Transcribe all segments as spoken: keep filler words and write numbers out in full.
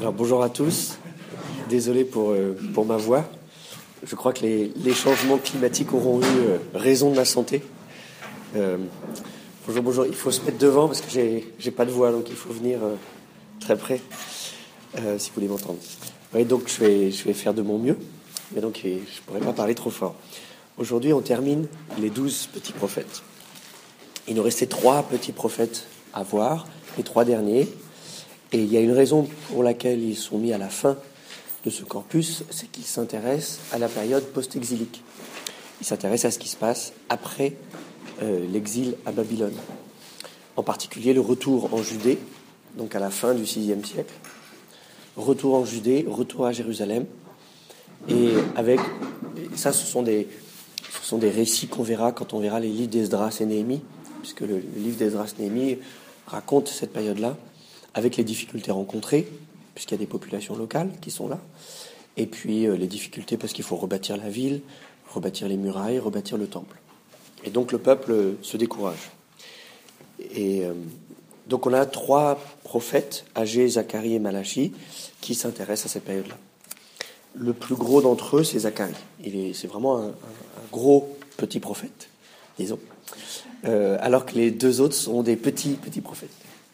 Alors bonjour à tous, désolé pour, euh, pour ma voix. Je crois que les, les changements climatiques auront eu euh, raison de ma santé. Euh, bonjour, bonjour, il faut se mettre devant parce que j'ai, j'ai pas de voix, donc il faut venir euh, très près, euh, si vous voulez m'entendre. Oui, donc je vais, je vais faire de mon mieux, mais donc je ne pourrais pas parler trop fort. Aujourd'hui, on termine les douze petits prophètes. Il nous restait trois petits prophètes à voir, les trois derniers. Et il y a une raison pour laquelle ils sont mis à la fin de ce corpus, c'est qu'ils s'intéressent à la période post-exilique. Ils s'intéressent à ce qui se passe après euh, l'exil à Babylone. En particulier le retour en Judée, donc à la fin du sixième siècle. Retour en Judée, retour à Jérusalem. Et avec ça, ce sont des, ce sont des récits qu'on verra quand on verra les livres d'Esdras et Néhémie, puisque le, le livre d'Esdras et Néhémie raconte cette période-là, avec les difficultés rencontrées, puisqu'il y a des populations locales qui sont là, et puis euh, les difficultés parce qu'il faut rebâtir la ville, rebâtir les murailles, rebâtir le temple. Et donc le peuple euh, se décourage. Et euh, donc on a trois prophètes, Agé, Zacharie et Malachi, qui s'intéressent à cette période-là. Le plus gros d'entre eux, c'est Zacharie. Il est, c'est vraiment un, un, un gros petit prophète, disons, euh, alors que les deux autres sont des petits petits prophètes.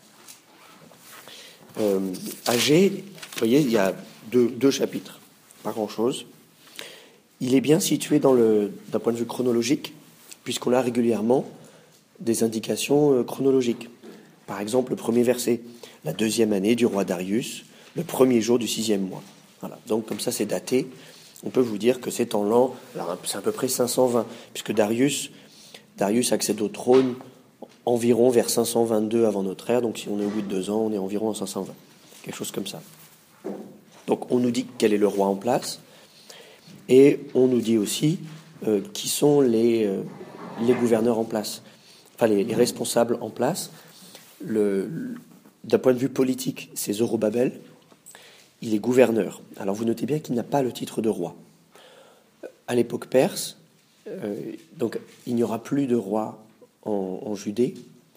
Euh, Agé, vous voyez, il y a deux, deux chapitres, pas grand-chose. Il est bien situé dans le, d'un point de vue chronologique, puisqu'on a régulièrement des indications euh, chronologiques. Par exemple, le premier verset, la deuxième année du roi Darius, le premier jour du sixième mois. Voilà. Donc, comme ça, c'est daté. On peut vous dire que c'est en l'an, alors c'est à peu près cinq cent vingt, puisque Darius, Darius accède au trône environ vers cinq cent vingt-deux avant notre ère, donc si on est au bout de deux ans, on est environ en cinq cent vingt, quelque chose comme ça. Donc on nous dit quel est le roi en place, et on nous dit aussi euh, qui sont les, euh, les gouverneurs en place, enfin les, les responsables en place. Le, d'un point de vue politique, c'est Zorobabel, il est gouverneur. Alors vous notez bien qu'il n'a pas le titre de roi. À l'époque perse, euh, donc il n'y aura plus de roi En, en Judée,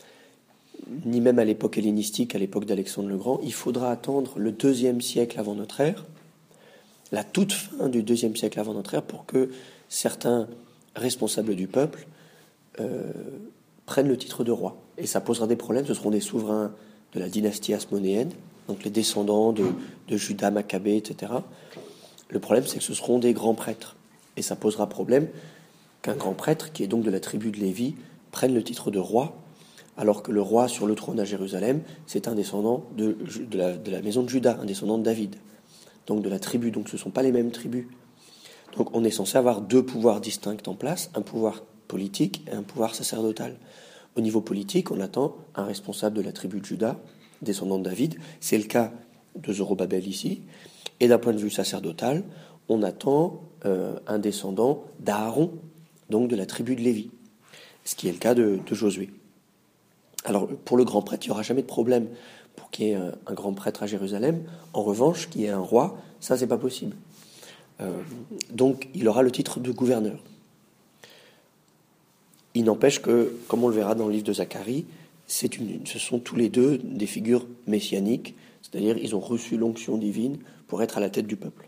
ni même à l'époque hellénistique, à l'époque d'Alexandre le Grand. Il faudra attendre le deuxième siècle avant notre ère, la toute fin du deuxième siècle avant notre ère, pour que certains responsables du peuple euh, prennent le titre de roi. Et ça posera des problèmes. Ce seront des souverains de la dynastie hasmonéenne, donc les descendants de, de Juda, Maccabée, et cetera. Le problème, c'est que ce seront des grands prêtres. Et ça posera problème qu'un grand prêtre, qui est donc de la tribu de Lévi, prennent le titre de roi, alors que le roi sur le trône à Jérusalem, c'est un descendant de, de, la, de la maison de Juda, un descendant de David, donc de la tribu. Donc ce ne sont pas les mêmes tribus. Donc on est censé avoir deux pouvoirs distincts en place, un pouvoir politique et un pouvoir sacerdotal. Au niveau politique, on attend un responsable de la tribu de Juda, descendant de David. C'est le cas de Zorobabel ici. Et d'un point de vue sacerdotal, on attend euh, un descendant d'Aaron, donc de la tribu de Lévi. Ce qui est le cas de, de Josué. Alors, pour le grand prêtre, il n'y aura jamais de problème pour qu'il y ait un, un grand prêtre à Jérusalem. En revanche, qu'il y ait un roi, ça, c'est pas possible. Euh, donc, il aura le titre de gouverneur. Il n'empêche que, comme on le verra dans le livre de Zacharie, c'est une, ce sont tous les deux des figures messianiques, c'est-à-dire ils ont reçu l'onction divine pour être à la tête du peuple.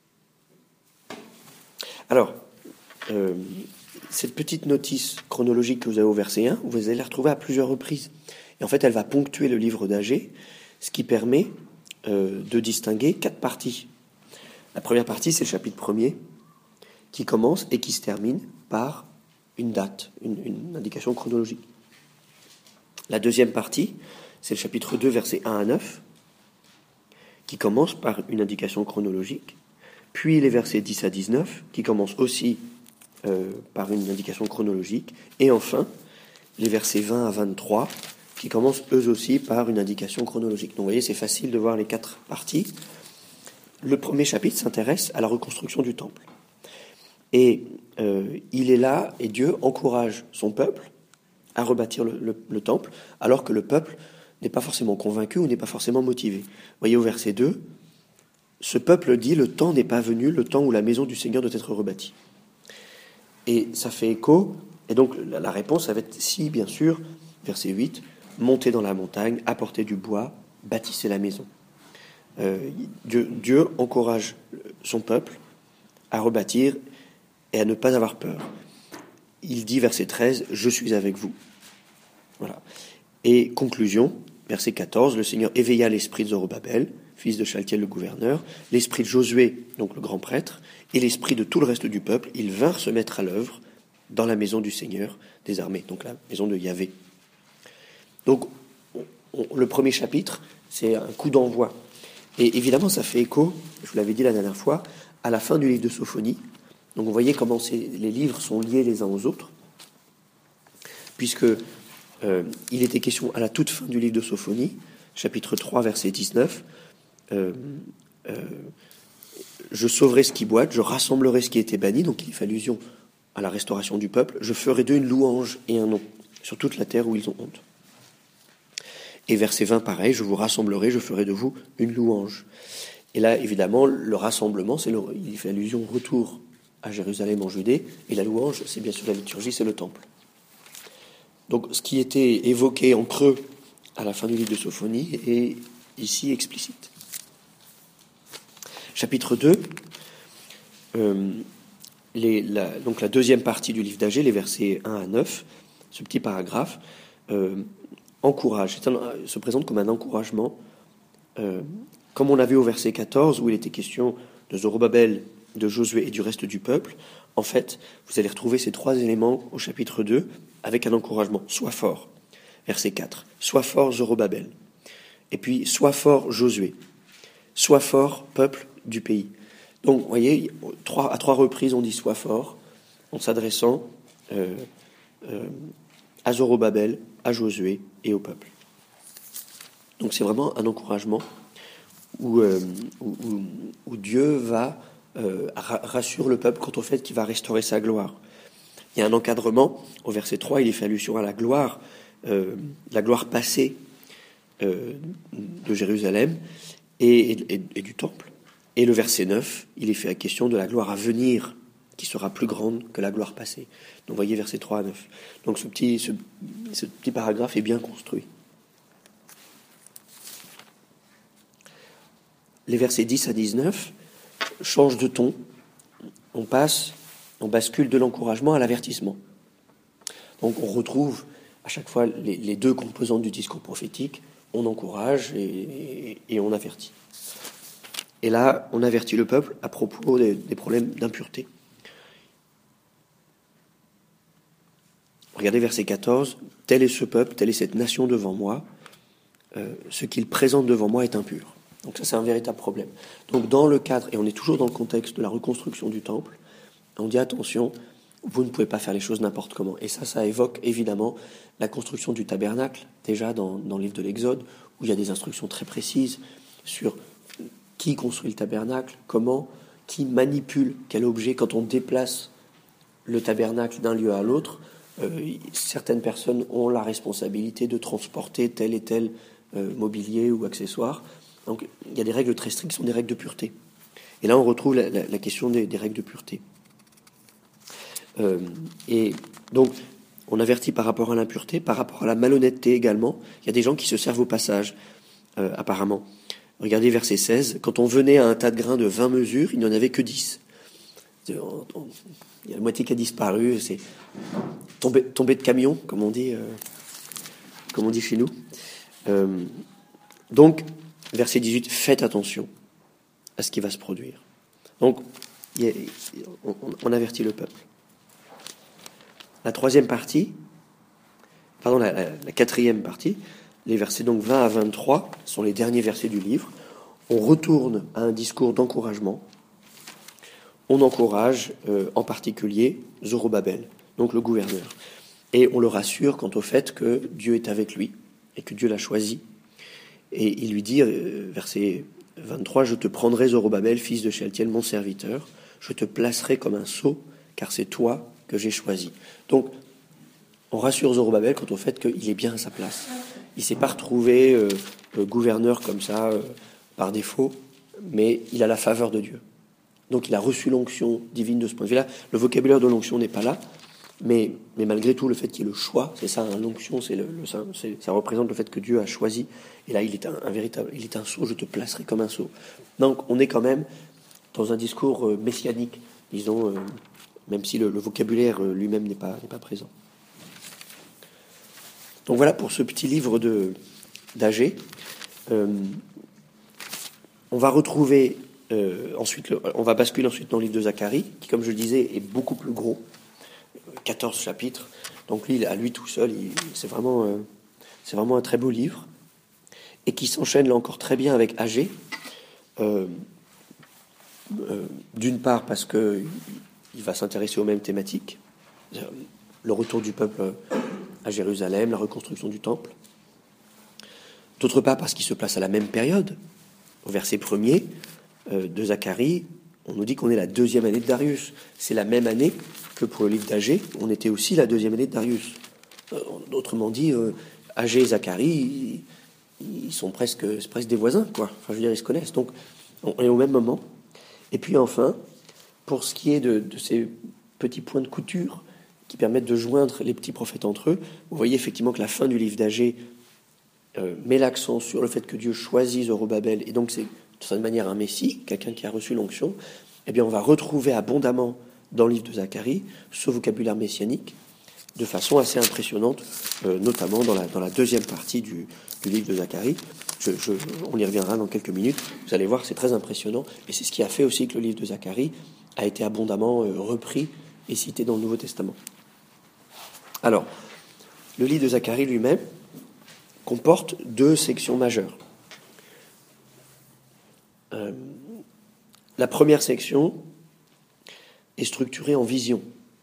Alors, euh, cette petite notice chronologique que vous avez au verset un, vous allez la retrouver à plusieurs reprises. Et en fait, elle va ponctuer le livre d'Agé, ce qui permet euh, de distinguer quatre parties. La première partie, c'est le chapitre premier, qui commence et qui se termine par une date, une, une indication chronologique. La deuxième partie, c'est le chapitre deux, versets un à neuf, qui commence par une indication chronologique, puis les versets dix à dix-neuf, qui commencent aussi Euh, par une indication chronologique, et enfin les versets vingt à vingt-trois qui commencent eux aussi par une indication chronologique. Donc vous voyez, c'est facile de voir les quatre parties. Le premier chapitre s'intéresse à la reconstruction du temple, et euh, il est là, et Dieu encourage son peuple à rebâtir le, le, le temple, alors que le peuple n'est pas forcément convaincu ou n'est pas forcément motivé. Vous voyez au verset deux, ce peuple dit: le temps n'est pas venu, le temps où la maison du Seigneur doit être rebâtie. Et ça fait écho, et donc la, la réponse, ça va être si, bien sûr, verset huit, montez dans la montagne, apportez du bois, bâtissez la maison. Euh, Dieu, Dieu encourage son peuple à rebâtir et à ne pas avoir peur. Il dit, verset treize, « Je suis avec vous ». Voilà. Et conclusion, verset quatorze, le Seigneur éveilla l'esprit de Zorobabel, fils de Shaltiel le gouverneur, l'esprit de Josué, donc le grand prêtre, et l'esprit de tout le reste du peuple. Ils vinrent se mettre à l'œuvre dans la maison du Seigneur des armées, donc la maison de Yahvé. Donc, on, on, le premier chapitre, c'est un coup d'envoi. Et évidemment, ça fait écho, je vous l'avais dit la dernière fois, à la fin du livre de Sophonie. Donc, vous voyez comment ces, les livres sont liés les uns aux autres, puisque euh, il était question à la toute fin du livre de Sophonie, chapitre trois, verset dix-neuf, euh, euh, je sauverai ce qui boite, je rassemblerai ce qui était banni, donc il fait allusion à la restauration du peuple, je ferai d'eux une louange et un nom sur toute la terre où ils ont honte. Et verset vingt, pareil, je vous rassemblerai, je ferai de vous une louange. Et là, évidemment, le rassemblement, c'est le, il fait allusion au retour à Jérusalem en Judée, et la louange, c'est bien sûr la liturgie, c'est le temple. Donc, ce qui était évoqué en creux à la fin du livre de Sophonie est ici explicite. Chapitre deux, euh, les, la, donc la deuxième partie du livre d'Agée, les versets un à neuf, ce petit paragraphe, euh, encourage, un, se présente comme un encouragement, euh, comme on l'a vu au verset quatorze, où il était question de Zorobabel, de Josué et du reste du peuple. En fait, vous allez retrouver ces trois éléments au chapitre deux, avec un encouragement. Sois fort, verset quatre. Sois fort, Zorobabel. Et puis, sois fort, Josué. Sois fort, peuple du pays. Donc, vous voyez, trois, à trois reprises, on dit sois fort, en s'adressant euh, euh, à Zorobabel, à Josué et au peuple. Donc, c'est vraiment un encouragement où, euh, où, où, où Dieu va euh, rassure le peuple quant au fait qu'il va restaurer sa gloire. Il y a un encadrement. Au verset trois, il est fait allusion à la gloire, euh, la gloire passée euh, de Jérusalem et, et, et du temple. Et le verset neuf, il est fait la question de la gloire à venir, qui sera plus grande que la gloire passée. Donc, vous voyez, versets trois à neuf. Donc, ce petit, ce, ce petit paragraphe est bien construit. Les versets dix à dix-neuf changent de ton. On passe, on bascule de l'encouragement à l'avertissement. Donc, on retrouve à chaque fois les, les deux composantes du discours prophétique. On encourage et, et, et on avertit. Et là, on avertit le peuple à propos des, des problèmes d'impureté. Regardez verset quatorze. « Tel est ce peuple, telle est cette nation devant moi. Euh, ce qu'il présente devant moi est impur. » Donc ça, c'est un véritable problème. Donc dans le cadre, et on est toujours dans le contexte de la reconstruction du temple, on dit attention, vous ne pouvez pas faire les choses n'importe comment. Et ça, ça évoque évidemment la construction du tabernacle, déjà dans, dans le livre de l'Exode, où il y a des instructions très précises sur qui construit le tabernacle, comment, qui manipule quel objet. Quand on déplace le tabernacle d'un lieu à l'autre, euh, certaines personnes ont la responsabilité de transporter tel et tel euh, mobilier ou accessoire. Donc il y a des règles très strictes qui sont des règles de pureté. Et là, on retrouve la, la, la question des, des règles de pureté. Euh, et donc, on avertit par rapport à l'impureté, par rapport à la malhonnêteté également. Il y a des gens qui se servent au passage, euh, apparemment. Regardez verset seize. Quand on venait à un tas de grains de vingt mesures, il n'y en avait que dix. Il y a la moitié qui a disparu. C'est tombé, tombé de camion, comme on dit, euh, comme on dit chez nous. Euh, donc, verset dix-huit, faites attention à ce qui va se produire. Donc, il y a, on, on avertit le peuple. La troisième partie, pardon, la, la, la quatrième partie, les versets donc vingt à vingt-trois sont les derniers versets du livre. On retourne à un discours d'encouragement. On encourage euh, en particulier Zorobabel, donc le gouverneur. Et on le rassure quant au fait que Dieu est avec lui et que Dieu l'a choisi. Et il lui dit, euh, verset vingt-trois, « Je te prendrai, Zorobabel, fils de Shaltiel, mon serviteur. Je te placerai comme un sceau, car c'est toi que j'ai choisi. » Donc, on rassure Zorobabel quant au fait qu'il est bien à sa place. Il ne s'est pas retrouvé euh, gouverneur comme ça, euh, par défaut, mais il a la faveur de Dieu. Donc, il a reçu l'onction divine de ce point de vue-là. Le vocabulaire de l'onction n'est pas là, Mais, mais malgré tout, le fait qu'il y ait le choix, c'est ça, hein, l'onction, c'est le, le, ça, c'est, ça représente le fait que Dieu a choisi. Et là, il est un, un véritable, il est un sceau, je te placerai comme un sceau. Donc, on est quand même dans un discours euh, messianique, disons, euh, même si le, le vocabulaire euh, lui-même n'est pas, n'est pas présent. Donc voilà pour ce petit livre de, d'Agée. Euh, on va retrouver euh, ensuite, le, on va basculer ensuite dans le livre de Zacharie, qui, comme je le disais, est beaucoup plus gros. quatorze chapitres. Donc lui, à lui tout seul, il, c'est, vraiment, euh, c'est vraiment un très beau livre. Et qui s'enchaîne là encore très bien avec Agée. Euh, euh, d'une part parce qu'il va s'intéresser aux mêmes thématiques. Le retour du peuple à Jérusalem, la reconstruction du temple. D'autre part parce qu'il se place à la même période. Au verset premier euh, de Zacharie, on nous dit qu'on est la deuxième année de Darius. C'est la même année que pour le livre d'Agée, on était aussi la deuxième année de Darius. Euh, autrement dit, euh, Agée et Zacharie, ils, ils sont presque, c'est presque des voisins, quoi. Enfin, je veux dire, ils se connaissent. Donc, on est au même moment. Et puis enfin, pour ce qui est de, de ces petits points de couture qui permettent de joindre les petits prophètes entre eux, vous voyez effectivement que la fin du livre d'Agée euh, met l'accent sur le fait que Dieu choisit Zorobabel, et donc c'est de certaine manière un Messie, quelqu'un qui a reçu l'onction. Eh bien, on va retrouver abondamment dans le livre de Zacharie ce vocabulaire messianique de façon assez impressionnante, euh, notamment dans la, dans la deuxième partie du, du livre de Zacharie. Je, je, on y reviendra dans quelques minutes. Vous allez voir, c'est très impressionnant. Et c'est ce qui a fait aussi que le livre de Zacharie a été abondamment euh, repris et cité dans le Nouveau Testament. Alors, le livre de Zacharie lui-même comporte deux sections majeures. Euh, la première section est structurée en vision.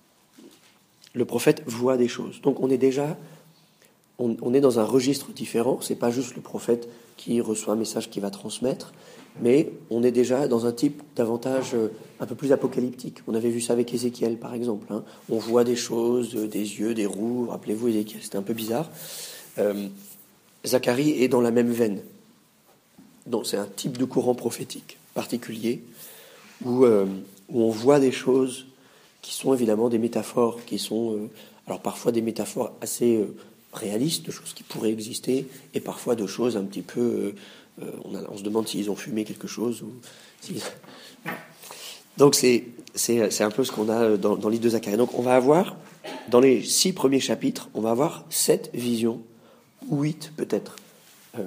Le prophète voit des choses. Donc on est déjà, on, on est dans un registre différent. C'est pas juste le prophète qui reçoit un message qu'il va transmettre, mais on est déjà dans un type davantage euh, un peu plus apocalyptique. On avait vu ça avec Ézéchiel, par exemple. Hein. On voit des choses, euh, des yeux, des roues. Rappelez-vous, Ézéchiel, c'était un peu bizarre. Euh, Zacharie est dans la même veine. Donc c'est un type de courant prophétique particulier où, euh, où on voit des choses qui sont évidemment des métaphores, qui sont euh, alors parfois des métaphores assez euh, réalistes, de choses qui pourraient exister, et parfois de choses un petit peu... Euh, euh, on, a, on se demande s'ils ont fumé quelque chose. Ou s'ils... Donc c'est, c'est, c'est un peu ce qu'on a dans, dans le livre de Zacharie. Donc on va avoir, dans les six premiers chapitres, on va avoir sept visions, ou huit peut-être. Euh,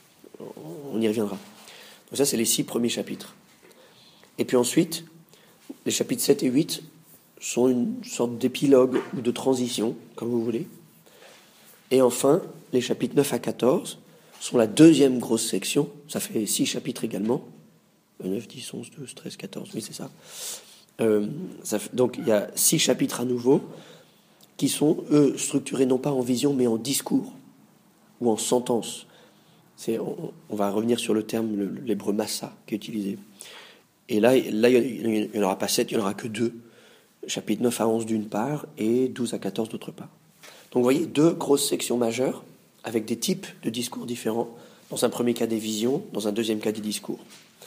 on y reviendra. Donc ça, c'est les six premiers chapitres. Et puis ensuite, les chapitres sept et huit sont une sorte d'épilogue ou de transition, comme vous voulez. Et enfin, les chapitres neuf à quatorze sont la deuxième grosse section. Ça fait six chapitres également. neuf, dix, onze, douze, treize, quatorze, oui, c'est ça. Euh, ça fait, donc, il y a six chapitres à nouveau qui sont, eux, structurés non pas en vision, mais en discours ou en sentence. C'est, on, on va revenir sur le terme, le, l'hébreu massa, qui est utilisé. Et là, là il n'y en aura pas sept, il n'y en aura que deux. Chapitre neuf à onze d'une part et douze à quatorze d'autre part. Donc vous voyez, deux grosses sections majeures avec des types de discours différents. Dans un premier cas des visions, dans un deuxième cas des discours.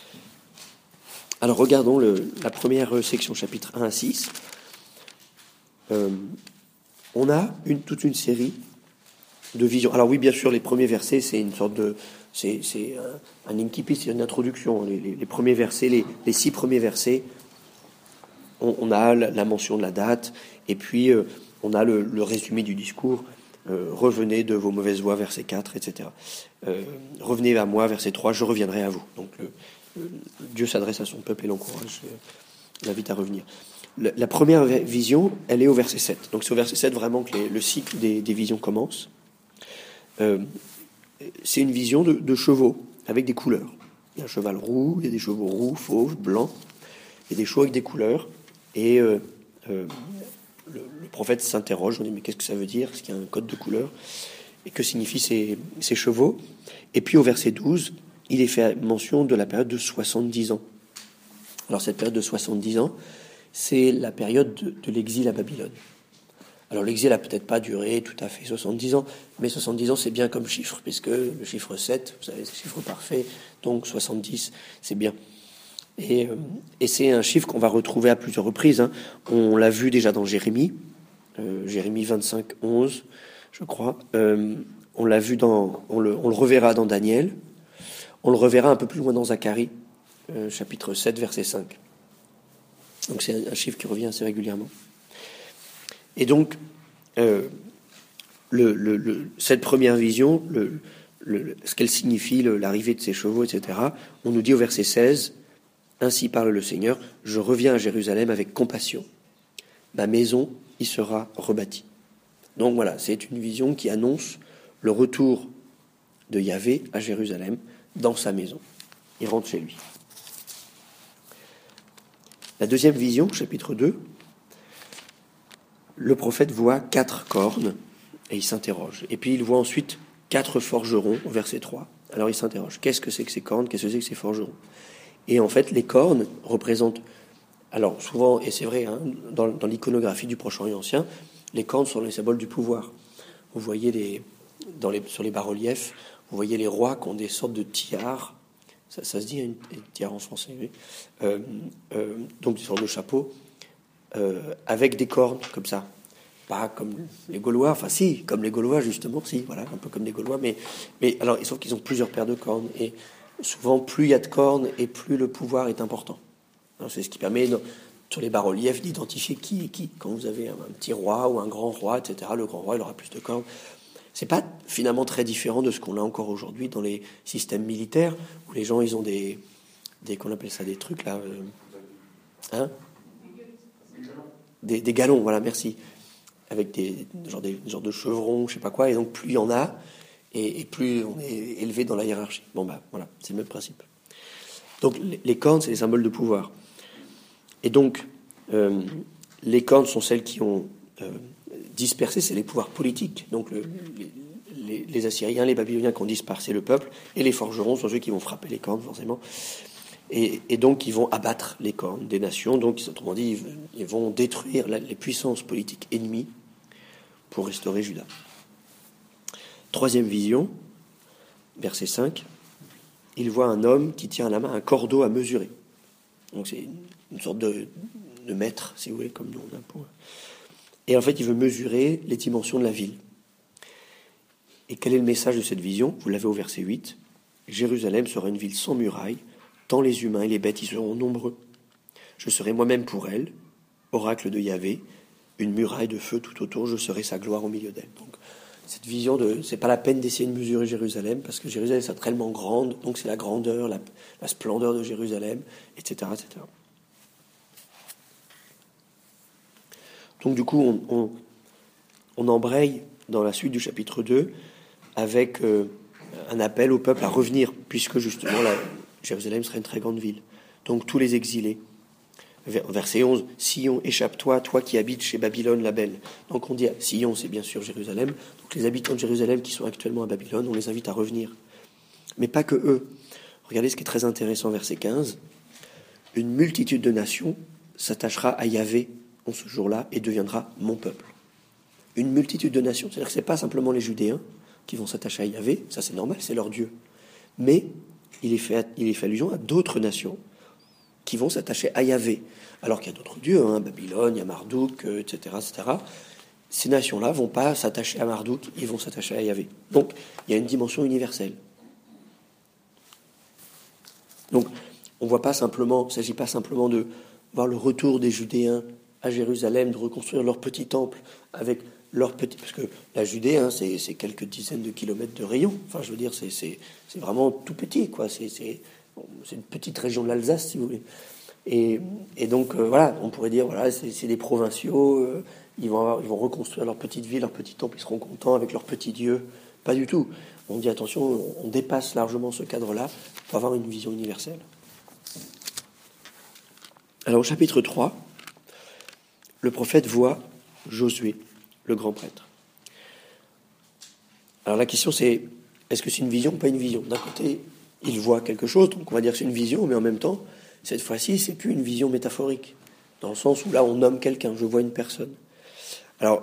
Alors regardons le, la première section, chapitre un à six. Euh, on a une, toute une série de visions. Alors oui, bien sûr, les premiers versets, c'est une sorte de... C'est, c'est un, un incipit, c'est une introduction. Les, les, les premiers versets, les, les six premiers versets, on, on a la, la mention de la date, et puis euh, on a le, le résumé du discours. Euh, revenez de vos mauvaises voies, verset quatre, et cetera. Euh, revenez à moi, verset trois, je reviendrai à vous. Donc le, le, Dieu s'adresse à son peuple et l'encourage, euh, l'invite à revenir. Le, la première vision, elle est au verset sept. Donc c'est au verset sept vraiment que les, le cycle des, des visions commence. Euh, c'est une vision de, de chevaux avec des couleurs. Il y a un cheval roux, il y a des chevaux roux, fauves, blancs, il y a des chevaux avec des couleurs. Et euh, euh, le, le prophète s'interroge, on dit mais qu'est-ce que ça veut dire? Est-ce qu'il y a un code de couleur? Et que signifient ces, ces chevaux? Et puis au verset douze, il est fait mention de la période de soixante-dix ans. Alors cette période de soixante-dix ans, c'est la période de, de l'exil à Babylone. Alors l'exil n'a peut-être pas duré tout à fait soixante-dix ans, mais soixante-dix ans c'est bien comme chiffre, puisque le chiffre sept, vous savez, c'est le chiffre parfait, donc soixante-dix, c'est bien. Et, euh, et c'est un chiffre qu'on va retrouver à plusieurs reprises. Hein. On l'a vu déjà dans Jérémie, euh, Jérémie vingt-cinq, onze, je crois. Euh, on l'a vu dans, on le, on le reverra dans Daniel. On le reverra un peu plus loin dans Zacharie, euh, chapitre sept, verset cinq. Donc c'est un, un chiffre qui revient assez régulièrement. Et donc, euh, le, le, le, cette première vision, le, le, ce qu'elle signifie, le, l'arrivée de ses chevaux, et cetera, on nous dit au verset seize, « Ainsi parle le Seigneur, je reviens à Jérusalem avec compassion. Ma maison y sera rebâtie. » Donc voilà, c'est une vision qui annonce le retour de Yahvé à Jérusalem, dans sa maison. Il rentre chez lui. La deuxième vision, chapitre deux, le prophète voit quatre cornes et il s'interroge. Et puis il voit ensuite quatre forgerons au verset trois. Alors il s'interroge. Qu'est-ce que c'est que ces cornes? Qu'est-ce que c'est que ces forgerons? Et en fait, les cornes représentent, alors souvent, et c'est vrai, hein, dans, dans l'iconographie du Proche-Orient ancien, les cornes sont les symboles du pouvoir. Vous voyez les, dans les, sur les bas-reliefs, vous voyez les rois qui ont des sortes de tiares. Ça, ça se dit une, une tiare en français, oui. Euh, euh, donc des sortes de chapeaux euh, avec des cornes comme ça. Pas comme les Gaulois, enfin si, comme les Gaulois justement, si, voilà, un peu comme les Gaulois, mais, mais alors, sauf qu'ils ont plusieurs paires de cornes. Et souvent, plus il y a de cornes et plus le pouvoir est important. Alors, c'est ce qui permet, sur les bas-reliefs, d'identifier qui est qui. Quand vous avez un, un petit roi ou un grand roi, et cetera, le grand roi, il aura plus de cornes. C'est pas finalement très différent de ce qu'on a encore aujourd'hui dans les systèmes militaires, où les gens, ils ont des, des qu'on appelle ça, des trucs là, euh, hein, des, des galons, voilà, merci, avec des genre des genre de chevrons, je sais pas quoi, et donc plus il y en a, et, et plus on est élevé dans la hiérarchie. Bon bah voilà, c'est le même principe. Donc les, les cornes, c'est les symboles de pouvoir, et donc euh, les cornes sont celles qui ont euh, dispersé, c'est les pouvoirs politiques. Donc le, les, les, les Assyriens, les Babyloniens qui ont dispersé le peuple, et les forgerons sont ceux qui vont frapper les cornes forcément. Et, et donc, ils vont abattre les cornes des nations. Donc, autrement dit, ils, ils vont détruire la, les puissances politiques ennemies pour restaurer Juda. Troisième vision, verset cinq. Il voit un homme qui tient à la main un cordeau à mesurer. Donc, c'est une, une sorte de, de mètre, si vous voulez, comme nous on a pour. Et en fait, il veut mesurer les dimensions de la ville. Et quel est le message de cette vision? Vous l'avez au verset huit. Jérusalem sera une ville sans murailles, tant les humains et les bêtes y seront nombreux. Je serai moi-même pour elle, oracle de Yahvé, une muraille de feu tout autour, je serai sa gloire au milieu d'elle. Donc, cette vision de, c'est pas la peine d'essayer de mesurer Jérusalem, parce que Jérusalem c'est tellement grande, donc c'est la grandeur, la, la splendeur de Jérusalem, et cetera, et cetera. Donc, du coup, on, on, on embraye dans la suite du chapitre deux avec euh, un appel au peuple à revenir, puisque justement la Jérusalem serait une très grande ville. Donc tous les exilés. Verset onze, Sion, échappe-toi, toi qui habites chez Babylone la belle. Donc on dit, Sion, c'est bien sûr Jérusalem. Donc les habitants de Jérusalem qui sont actuellement à Babylone, on les invite à revenir. Mais pas que eux. Regardez ce qui est très intéressant, verset quinze. Une multitude de nations s'attachera à Yahvé en ce jour-là et deviendra mon peuple. Une multitude de nations. C'est-à-dire que ce n'est pas simplement les Judéens qui vont s'attacher à Yahvé, ça c'est normal, c'est leur Dieu. Mais il est fait, il est fait allusion à d'autres nations qui vont s'attacher à Yahvé. Alors qu'il y a d'autres dieux, hein, Babylone, il y a Marduk, euh, et cetera, et cetera. Ces nations-là ne vont pas s'attacher à Marduk, ils vont s'attacher à Yahvé. Donc, il y a une dimension universelle. Donc, on voit pas simplement, il ne s'agit pas simplement de voir le retour des Judéens à Jérusalem, de reconstruire leur petit temple avec leur petit... Parce que la Judée, hein, c'est, c'est quelques dizaines de kilomètres de rayon. Enfin, je veux dire, c'est, c'est, c'est vraiment tout petit, quoi. C'est, c'est, c'est une petite région de l'Alsace, si vous voulez. Et, et donc, euh, voilà, on pourrait dire, voilà, c'est, c'est des provinciaux, euh, ils, vont avoir, ils vont reconstruire leur petite ville, leur petit temple, ils seront contents avec leur petit Dieu. Pas du tout. On dit, attention, on dépasse largement ce cadre-là pour avoir une vision universelle. Alors, au chapitre trois, le prophète voit Josué, le grand prêtre. Alors la question c'est, est-ce que c'est une vision ou pas une vision? D'un côté, il voit quelque chose, donc on va dire que c'est une vision, mais en même temps, cette fois-ci, c'est plus une vision métaphorique, dans le sens où là, on nomme quelqu'un, je vois une personne. Alors,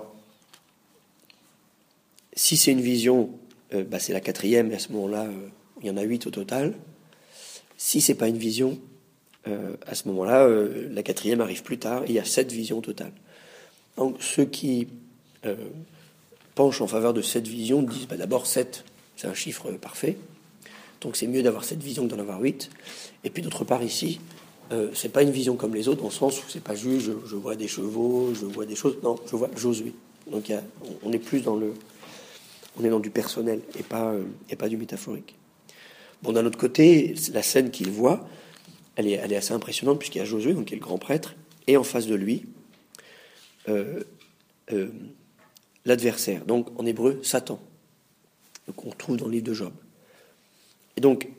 si c'est une vision, euh, bah, c'est la quatrième, et à ce moment-là, euh, il y en a huit au total. Si c'est pas une vision, euh, à ce moment-là, euh, la quatrième arrive plus tard, et il y a sept visions au total. Donc ceux qui euh, penchent en faveur de cette vision disent bah, d'abord sept, c'est un chiffre parfait, donc c'est mieux d'avoir cette vision que d'en avoir huit. Et puis d'autre part ici, euh, c'est pas une vision comme les autres, dans le sens où c'est pas juste je, je vois des chevaux, je vois des choses, non, je vois Josué. Donc il y a, on est plus dans le, on est dans du personnel et pas, euh, et pas du métaphorique. Bon, d'un autre côté, la scène qu'il voit, elle est, elle est assez impressionnante puisqu'il y a Josué, donc qui est le grand prêtre, et en face de lui, euh, euh, l'adversaire, donc en hébreu, Satan, qu'on retrouve dans le livre de Job. Et donc,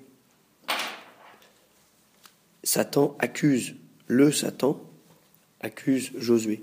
Satan accuse, le Satan accuse Josué.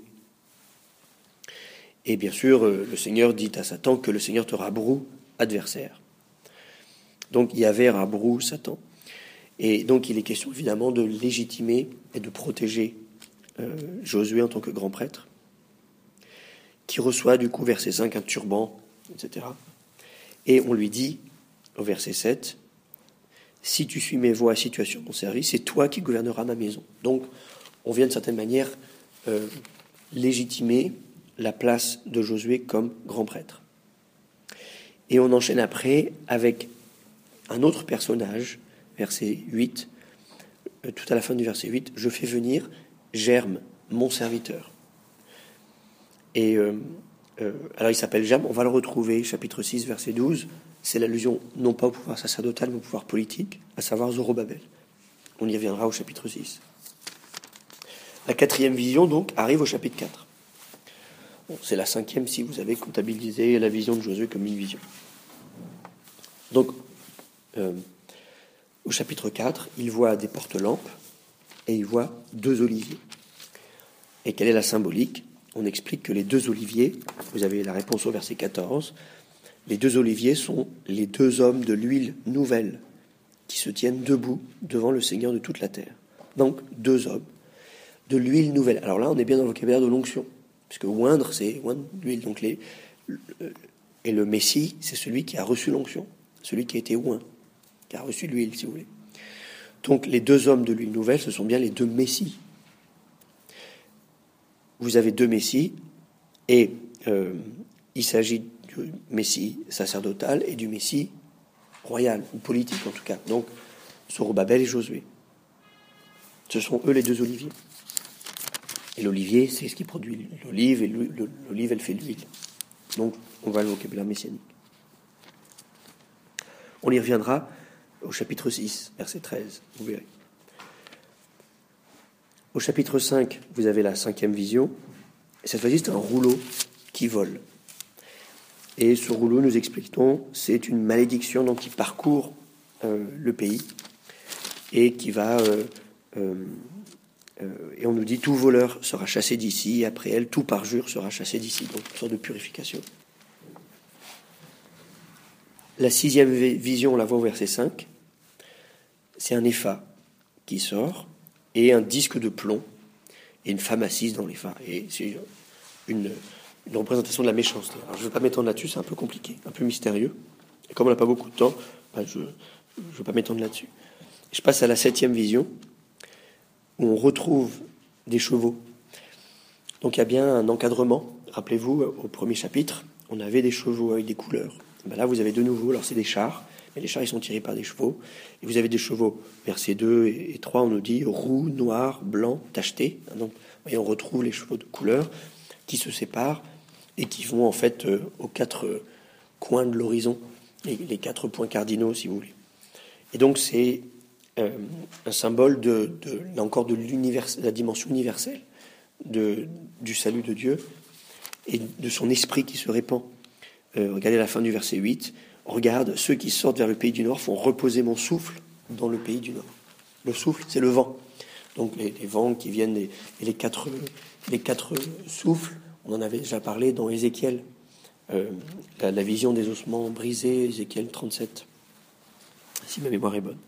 Et bien sûr, le Seigneur dit à Satan que le Seigneur te rabroue adversaire. Donc, Yahvé rabroue Satan. Et donc, il est question évidemment de légitimer et de protéger euh, Josué en tant que grand prêtre, qui reçoit du coup, verset cinq, un turban, et cetera. Et on lui dit, au verset sept, « Si tu suis mes voies, si tu assures mon service, c'est toi qui gouverneras ma maison. » Donc, on vient de certaine manière euh, légitimer la place de Josué comme grand prêtre. Et on enchaîne après avec un autre personnage, verset huit, euh, tout à la fin du verset huit, « Je fais venir Germe, mon serviteur. » Et euh, euh, alors il s'appelle Germe, on va le retrouver, chapitre six, verset douze, c'est l'allusion non pas au pouvoir sacerdotal, mais au pouvoir politique, à savoir Zorobabel. On y reviendra au chapitre six. La quatrième vision, donc, arrive au chapitre quatre. Bon, c'est la cinquième si vous avez comptabilisé la vision de Josué comme une vision. Donc, euh, au chapitre quatre, il voit des porte-lampes et il voit deux oliviers. Et quelle est la symbolique ? On explique que les deux oliviers, vous avez la réponse au verset quatorze, les deux oliviers sont les deux hommes de l'huile nouvelle qui se tiennent debout devant le Seigneur de toute la terre. Donc, deux hommes de l'huile nouvelle. Alors là, on est bien dans le vocabulaire de l'onction, puisque oindre, c'est oindre l'huile. Donc les, et le Messie, c'est celui qui a reçu l'onction, celui qui a été oint, qui a reçu l'huile, si vous voulez. Donc les deux hommes de l'huile nouvelle, ce sont bien les deux Messies. Vous avez deux Messies, et euh, il s'agit du Messie sacerdotal et du Messie royal, ou politique en tout cas. Donc, Zorobabel et Josué. Ce sont eux les deux oliviers. Et l'olivier, c'est ce qui produit l'olive, et l'olive, elle fait l'huile. Donc, on va le vocabulaire messianique. On y reviendra au chapitre six, verset treize, vous verrez. Au chapitre cinq, vous avez la cinquième vision. Et cette fois-ci, c'est un rouleau qui vole. Et ce rouleau, nous expliquons, c'est une malédiction donc, qui parcourt euh, le pays et qui va... Euh, euh, euh, et on nous dit, tout voleur sera chassé d'ici, et après elle, tout parjure sera chassé d'ici. Donc, une sorte de purification. La sixième vision, on la voit au verset cinq. C'est un épha qui sort et un disque de plomb et une femme assise dans l'épha. Et c'est une... une représentation de la méchanceté. Alors, je ne vais pas m'étendre là-dessus, c'est un peu compliqué, un peu mystérieux. Et comme on n'a pas beaucoup de temps, ben je ne vais pas m'étendre là-dessus. Je passe à la septième vision, où on retrouve des chevaux. Donc il y a bien un encadrement. Rappelez-vous, au premier chapitre, on avait des chevaux avec des couleurs. Ben là, vous avez de nouveau, alors c'est des chars, mais les chars, ils sont tirés par des chevaux. Et vous avez des chevaux, versets deux et trois, on nous dit roux, noir, blanc, tacheté. Donc, voyez, on retrouve les chevaux de couleur qui se séparent et qui vont en fait euh, aux quatre euh, coins de l'horizon, les, les quatre points cardinaux, si vous voulez. Et donc c'est euh, un symbole de, de là encore de l'univers, la dimension universelle de, du salut de Dieu et de son esprit qui se répand. Euh, regardez la fin du verset huit. Regarde, ceux qui sortent vers le pays du Nord font reposer mon souffle dans le pays du Nord. Le souffle, c'est le vent. Donc les, les vents qui viennent, les, et les quatre, les quatre souffles, on en avait déjà parlé dans Ézéchiel, euh, la, la vision des ossements brisés, Ézéchiel trente-sept, si ma mémoire est bonne.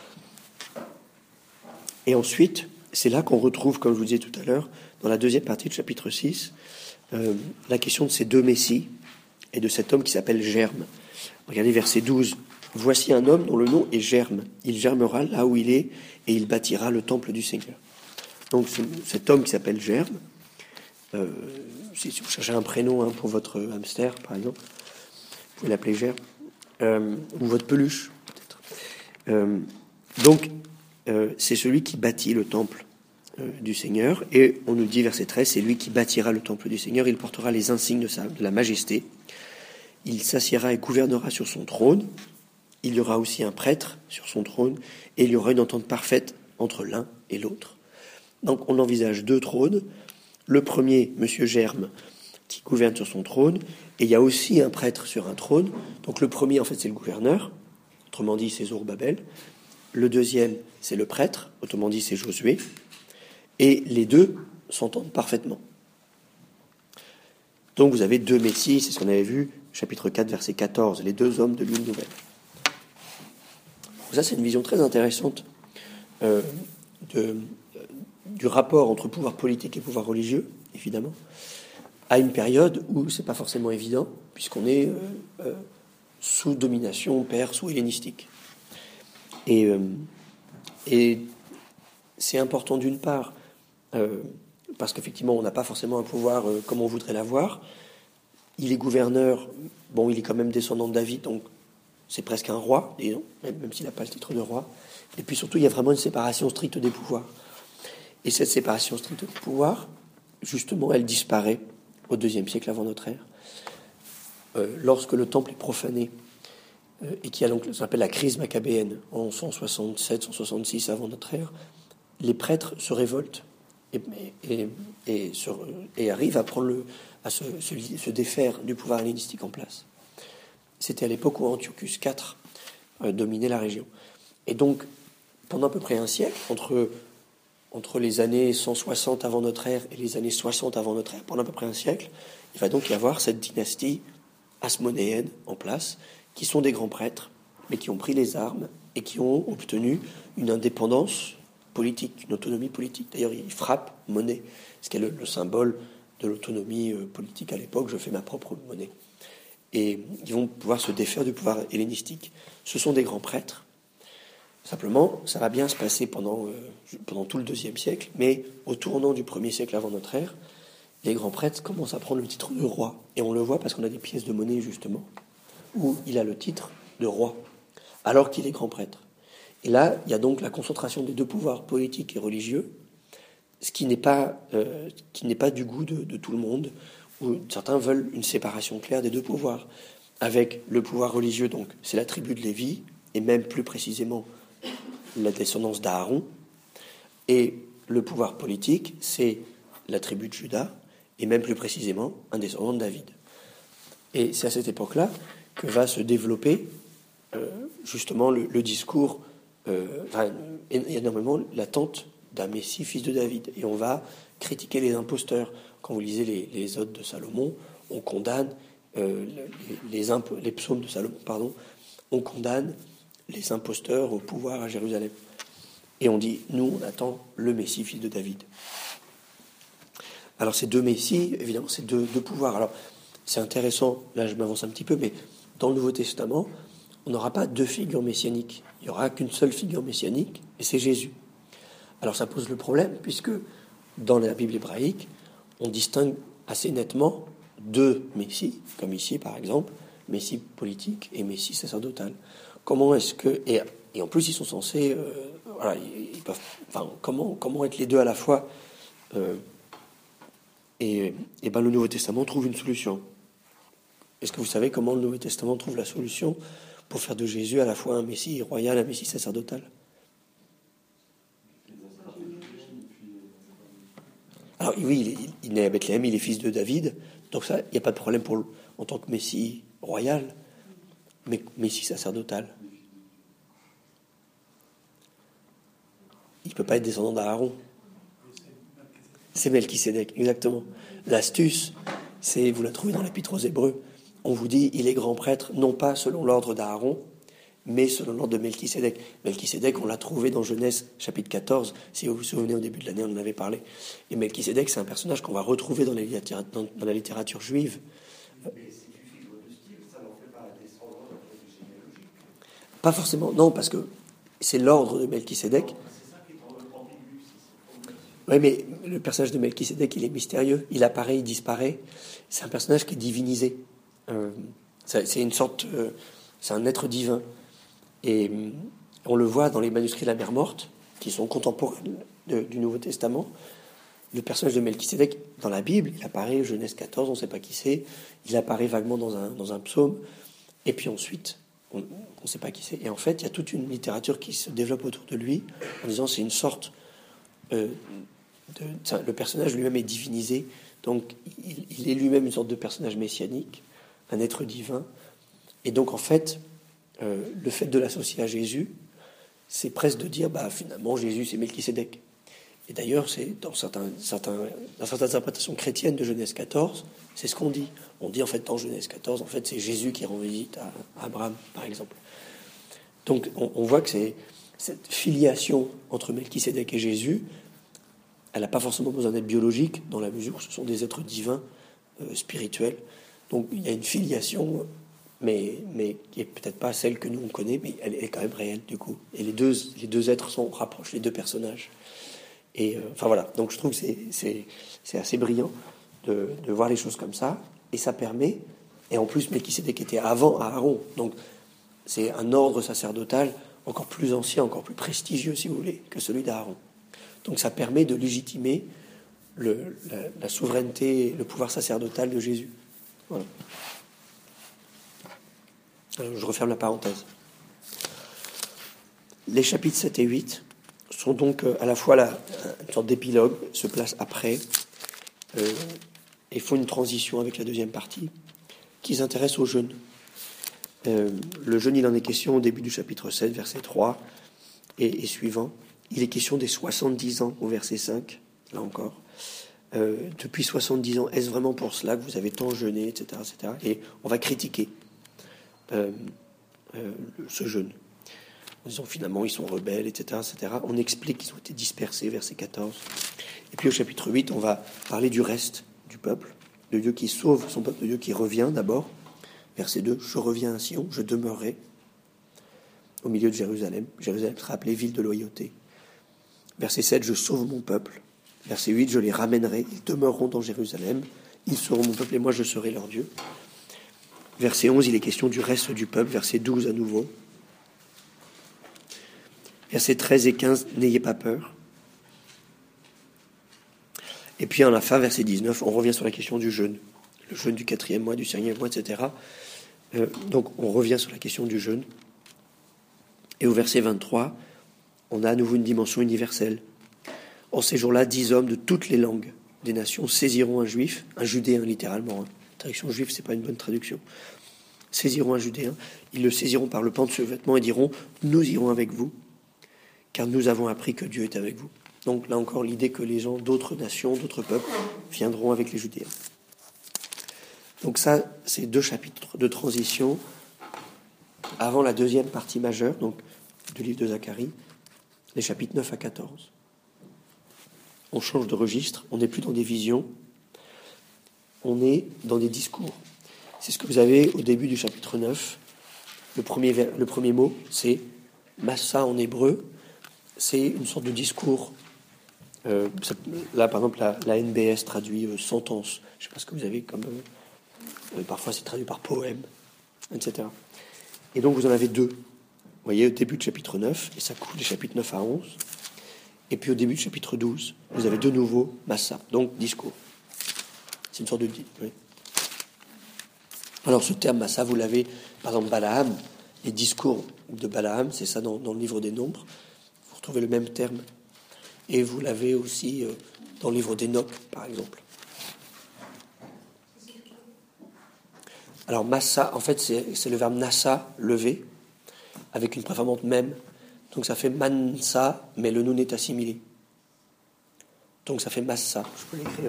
Et ensuite, c'est là qu'on retrouve, comme je vous disais tout à l'heure, dans la deuxième partie du chapitre six, euh, la question de ces deux messies et de cet homme qui s'appelle Germe. Regardez verset douze. « Voici un homme dont le nom est Germe. Il germera là où il est et il bâtira le temple du Seigneur. » Donc cet homme qui s'appelle Germe, Euh, si, si vous cherchez un prénom hein, pour votre hamster, par exemple, vous pouvez l'appeler Ger, euh, ou votre peluche, peut-être. Euh, donc, euh, c'est celui qui bâtit le temple euh, du Seigneur, et on nous dit, verset treize, c'est lui qui bâtira le temple du Seigneur, il portera les insignes de, sa, de la majesté, il s'assiera et gouvernera sur son trône, il y aura aussi un prêtre sur son trône, et il y aura une entente parfaite entre l'un et l'autre. Donc, on envisage deux trônes. Le premier, Monsieur Germe, qui gouverne sur son trône, et il y a aussi un prêtre sur un trône. Donc le premier, en fait, c'est le gouverneur, autrement dit, c'est Zorobabel. Le deuxième, c'est le prêtre, autrement dit, c'est Josué. Et les deux s'entendent parfaitement. Donc vous avez deux messies, c'est ce qu'on avait vu, chapitre quatre, verset quatorze, les deux hommes de l'huile nouvelle. Donc ça, c'est une vision très intéressante euh, de... du rapport entre pouvoir politique et pouvoir religieux, évidemment, à une période où c'est pas forcément évident, puisqu'on est euh, euh, sous domination perse ou hellénistique. Et, euh, et c'est important d'une part, euh, parce qu'effectivement, on n'a pas forcément un pouvoir euh, comme on voudrait l'avoir. Il est gouverneur, bon, il est quand même descendant de David, donc c'est presque un roi, disons, même, même s'il n'a pas le titre de roi. Et puis surtout, il y a vraiment une séparation stricte des pouvoirs. Et cette séparation stricte du pouvoir, justement, elle disparaît au deuxième siècle avant notre ère, euh, lorsque le temple est profané, euh, et qu'il y a donc ce qu'on appelle la crise maccabéenne, en cent soixante-sept cent soixante-six avant notre ère, les prêtres se révoltent et, et, et, se, et arrivent à, prendre le, à se, se, se défaire du pouvoir hellénistique en place. C'était à l'époque où Antiochus quatre euh, dominait la région. Et donc, pendant à peu près un siècle, entre... entre les années cent soixante avant notre ère et les années soixante avant notre ère, pendant à peu près un siècle, il va donc y avoir cette dynastie hasmonéenne en place, qui sont des grands prêtres, mais qui ont pris les armes et qui ont obtenu une indépendance politique, une autonomie politique. D'ailleurs, ils frappent monnaie, ce qui est le, le symbole de l'autonomie politique à l'époque. Je fais ma propre monnaie. Et ils vont pouvoir se défaire du pouvoir hellénistique. Ce sont des grands prêtres. Simplement, ça va bien se passer pendant, euh, pendant tout le deuxième siècle, mais au tournant du premier siècle avant notre ère, les grands prêtres commencent à prendre le titre de roi. Et on le voit parce qu'on a des pièces de monnaie, justement, où il a le titre de roi, alors qu'il est grand prêtre. Et là, il y a donc la concentration des deux pouvoirs, politiques et religieux, ce qui n'est pas, euh, qui n'est pas du goût de, de tout le monde, où certains veulent une séparation claire des deux pouvoirs. Avec le pouvoir religieux, donc, c'est la tribu de Lévi, et même plus précisément la descendance d'Aaron, et le pouvoir politique, c'est la tribu de Juda, et même plus précisément un descendant de David. Et c'est à cette époque-là que va se développer euh, justement le, le discours, euh, enfin, énormément l'attente d'un Messie, fils de David. Et on va critiquer les imposteurs. Quand vous lisez les, les odes de Salomon, on condamne euh, les, les, imp- les psaumes de Salomon, pardon, on condamne les imposteurs au pouvoir à Jérusalem. Et on dit, nous, on attend le Messie, fils de David. Alors, ces deux Messies, évidemment, c'est deux, deux pouvoirs. Alors, c'est intéressant, là, je m'avance un petit peu, mais dans le Nouveau Testament, on n'aura pas deux figures messianiques. Il n'y aura qu'une seule figure messianique, et c'est Jésus. Alors, ça pose le problème, puisque dans la Bible hébraïque, on distingue assez nettement deux Messies, comme ici, par exemple, Messie politique et Messie sacerdotal. Comment est-ce que... Et, et en plus, ils sont censés... Euh, voilà, ils peuvent... Enfin, comment, comment être les deux à la fois euh, Et, et ben, le Nouveau Testament trouve une solution. Est-ce que vous savez comment le Nouveau Testament trouve la solution pour faire de Jésus à la fois un Messie royal et un Messie sacerdotal? Alors oui, il, est, il naît à Bethléem, il est fils de David, donc ça, il n'y a pas de problème pour le, en tant que Messie royal, mais Messie sacerdotal. Il ne peut pas être descendant d'Aaron. C'est Melchisédek, exactement. L'astuce, c'est, vous la trouvez dans l'Épître aux Hébreux, on vous dit, il est grand prêtre, non pas selon l'ordre d'Aaron, mais selon l'ordre de Melchisédek. Melchisédek, on l'a trouvé dans Genèse, chapitre quatorze, si vous vous souvenez, au début de l'année, on en avait parlé. Et Melchisédek, c'est un personnage qu'on va retrouver dans, les littéra- dans, dans la littérature juive. Mais c'est du figre de style, ça n'en fait pas un descendant d'un point de vue généalogique. Pas forcément, non, parce que c'est l'ordre de Melchisédek. Oui, mais le personnage de Melchisédek, il est mystérieux. Il apparaît, il disparaît. C'est un personnage qui est divinisé. Euh, c'est une sorte... Euh, c'est un être divin. Et euh, on le voit dans les manuscrits de la mer morte, qui sont contemporains de, du Nouveau Testament. Le personnage de Melchisédek, dans la Bible, il apparaît, Genèse quatorze, on ne sait pas qui c'est. Il apparaît vaguement dans un, dans un psaume. Et puis ensuite, on ne sait pas qui c'est. Et en fait, il y a toute une littérature qui se développe autour de lui, en disant c'est une sorte... Euh, de, ça, le personnage lui-même est divinisé. Donc, il, il est lui-même une sorte de personnage messianique, un être divin. Et donc, en fait, euh, le fait de l'associer à Jésus, c'est presque de dire, bah, finalement, Jésus, c'est Melchisédek. Et d'ailleurs, c'est dans, certains, certains, dans certaines interprétations chrétiennes de Genèse quatorze, c'est ce qu'on dit. On dit, en fait, dans Genèse quatorze, en fait, c'est Jésus qui rend visite à, à Abraham, par exemple. Donc, on, on voit que c'est cette filiation entre Melchisédek et Jésus, elle n'a pas forcément besoin d'être biologique, dans la mesure où ce sont des êtres divins, euh, spirituels. Donc, il y a une filiation, mais, mais qui n'est peut-être pas celle que nous, on connaît, mais elle est quand même réelle, du coup. Et les deux, les deux êtres sont rapprochés, les deux personnages. Et euh, enfin voilà, donc je trouve que c'est, c'est, c'est assez brillant de, de voir les choses comme ça, et ça permet, et en plus Melchisédek était avant Aaron, donc c'est un ordre sacerdotal encore plus ancien, encore plus prestigieux si vous voulez, que celui d'Aaron. Donc ça permet de légitimer le, la, la souveraineté, le pouvoir sacerdotal de Jésus. Voilà. Alors, je referme la parenthèse. Les chapitres sept et huit sont donc à la fois la, une sorte d'épilogue, se placent après, euh, et font une transition avec la deuxième partie, qui s'intéresse au jeûne. Euh, le jeûne, il en est question au début du chapitre sept, verset trois, et, et suivant. Il est question des soixante-dix ans au verset cinq, là encore. Euh, depuis soixante-dix ans, est-ce vraiment pour cela que vous avez tant jeûné, et cetera, et cetera. Et on va critiquer euh, euh, ce jeûne. En disant finalement ils sont rebelles, et cetera, et cetera. On explique qu'ils ont été dispersés, verset quatorze. Et puis au chapitre huit, on va parler du reste du peuple, de Dieu qui sauve son peuple, de Dieu qui revient d'abord. Verset deux, je reviens à Sion, je demeurerai au milieu de Jérusalem. Jérusalem sera appelée ville de loyauté. Verset sept, je sauve mon peuple. Verset huit, je les ramènerai, ils demeureront dans Jérusalem, ils seront mon peuple et moi je serai leur Dieu. Verset onze, il est question du reste du peuple. Verset douze à nouveau. Versets treize et quinze, n'ayez pas peur. Et puis, en la fin, verset dix-neuf, on revient sur la question du jeûne. Le jeûne du quatrième mois, du cinquième mois, et cetera. Euh, donc, on revient sur la question du jeûne. Et au verset vingt-trois, on a à nouveau une dimension universelle. En ces jours-là, dix hommes de toutes les langues des nations saisiront un juif, un judéen littéralement. Hein. La traduction juif, c'est pas une bonne traduction. Saisiront un judéen, ils le saisiront par le pan de ce vêtement et diront, nous irons avec vous, car nous avons appris que Dieu est avec vous. Donc là encore, l'idée que les gens d'autres nations, d'autres peuples, viendront avec les Judéens. Donc ça, c'est deux chapitres de transition avant la deuxième partie majeure, donc du livre de Zacharie, les chapitres neuf à quatorze. On change de registre, on n'est plus dans des visions, on est dans des discours. C'est ce que vous avez au début du chapitre neuf. Le premier, le premier mot, c'est Massa en hébreu. C'est une sorte de discours. Euh, là, par exemple, la, la N B S traduit euh, sentence. Je ne sais pas ce que vous avez comme... Euh, euh, parfois, c'est traduit par poème, et cetera. Et donc, vous en avez deux. Vous voyez, au début du chapitre neuf, et ça coule des chapitres neuf à onze. Et puis, au début du chapitre douze, vous avez de nouveau Massa, donc discours. C'est une sorte de... Oui. Alors, ce terme Massa, vous l'avez, par exemple, Balaam, les discours de Balaam, c'est ça dans, dans le livre des Nombres. Vous retrouvez le même terme. Et vous l'avez aussi euh, dans le livre d'Enoch, par exemple. Alors, Massa, en fait, c'est, c'est le verbe nassa, lever, avec une préformante même. Donc, ça fait mansa, mais le nun est assimilé. Donc, ça fait massa. Je peux l'écrire.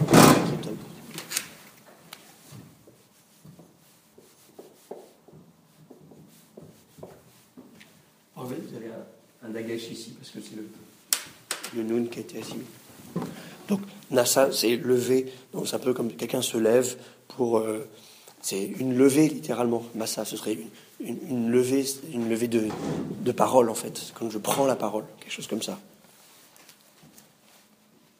En fait, vous avez un, un dagash ici, parce que c'est le... le nun qui a été assimilé. Donc, nassa, c'est lever. Donc, c'est un peu comme quelqu'un se lève pour... Euh, c'est une levée, littéralement. Massa, ce serait une, une, une levée, une levée de, de parole, en fait. Comme je prends la parole, quelque chose comme ça.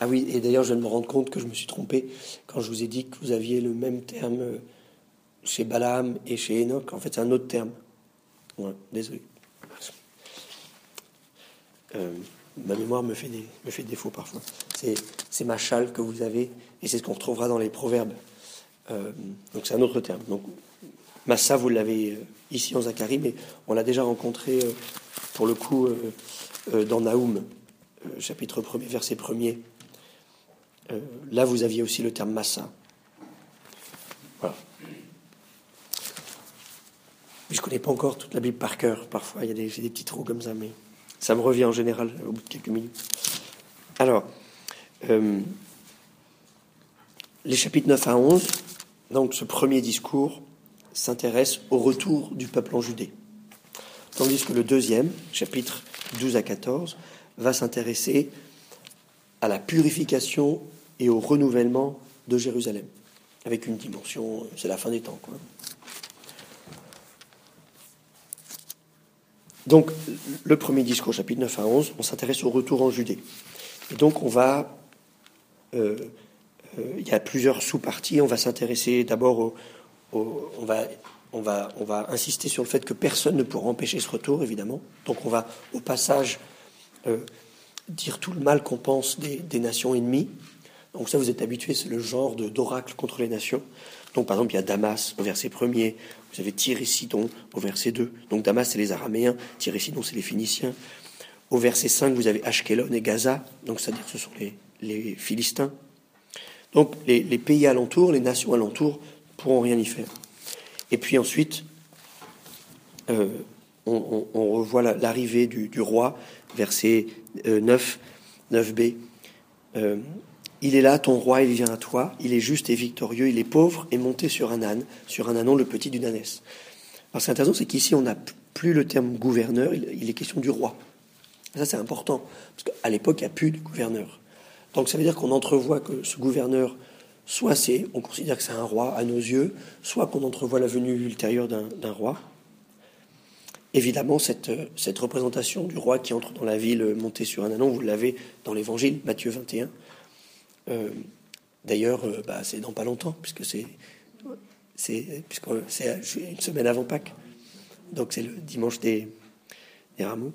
Ah oui, et d'ailleurs, je viens de me rendre compte que je me suis trompé quand je vous ai dit que vous aviez le même terme chez Balaam et chez Enoch. En fait, c'est un autre terme. Ouais, désolé. Euh, ma mémoire me fait, des, me fait défaut parfois. C'est, c'est machal que vous avez, et c'est ce qu'on retrouvera dans les proverbes. Euh, donc c'est un autre terme. Donc Massa, vous l'avez ici en Zacharie, mais on l'a déjà rencontré euh, pour le coup euh, euh, dans Naoum, euh, chapitre premier, verset premier. Euh, là, vous aviez aussi le terme Massa. Voilà. Je ne connais pas encore toute la Bible par cœur. Parfois, il y a des, j'ai des petits trous comme ça, mais ça me revient en général au bout de quelques minutes. Alors, euh, les chapitres neuf à onze, donc ce premier discours, s'intéresse au retour du peuple en Judée. Tandis que le deuxième, chapitre douze à quatorze, va s'intéresser à la purification et au renouvellement de Jérusalem, avec une dimension, c'est la fin des temps, quoi. Donc, le premier discours, chapitre neuf à onze, on s'intéresse au retour en Judée. Et donc, on va... Euh, euh, il y a plusieurs sous-parties. On va s'intéresser d'abord au... au on, va, on, va, on va insister sur le fait que personne ne pourra empêcher ce retour, évidemment. Donc, on va, au passage, euh, dire tout le mal qu'on pense des, des nations ennemies. Donc ça, vous êtes habitués, c'est le genre de, d'oracle contre les nations. Donc, par exemple, il y a Damas au verset premier, vous avez Tyr et Sidon au verset deux. Donc, Damas, c'est les Araméens, Tyr et Sidon, c'est les Phéniciens. Au verset cinq, vous avez Ashkelon et Gaza, donc c'est-à-dire que ce sont les, les Philistins. Donc, les, les pays alentours, les nations alentours, ne pourront rien y faire. Et puis ensuite, euh, on, on, on revoit la, l'arrivée du, du roi, verset euh, neuf, neuf b. Euh, Il est là, ton roi, il vient à toi, il est juste et victorieux, il est pauvre et monté sur un âne, sur un ânon, le petit d'une ânesse. Alors ce qui est intéressant, c'est qu'ici, on n'a plus le terme gouverneur, il est question du roi. Et ça, c'est important, parce qu'à l'époque, il n'y a plus de gouverneur. Donc ça veut dire qu'on entrevoit que ce gouverneur, soit c'est, on considère que c'est un roi à nos yeux, soit qu'on entrevoit la venue ultérieure d'un, d'un roi. Évidemment, cette, cette représentation du roi qui entre dans la ville monté sur un ânon, vous l'avez dans l'Évangile, Matthieu vingt et un. Euh, d'ailleurs, euh, bah, c'est dans pas longtemps, puisque c'est, c'est, puisque c'est une semaine avant Pâques. Donc c'est le dimanche des, des rameaux.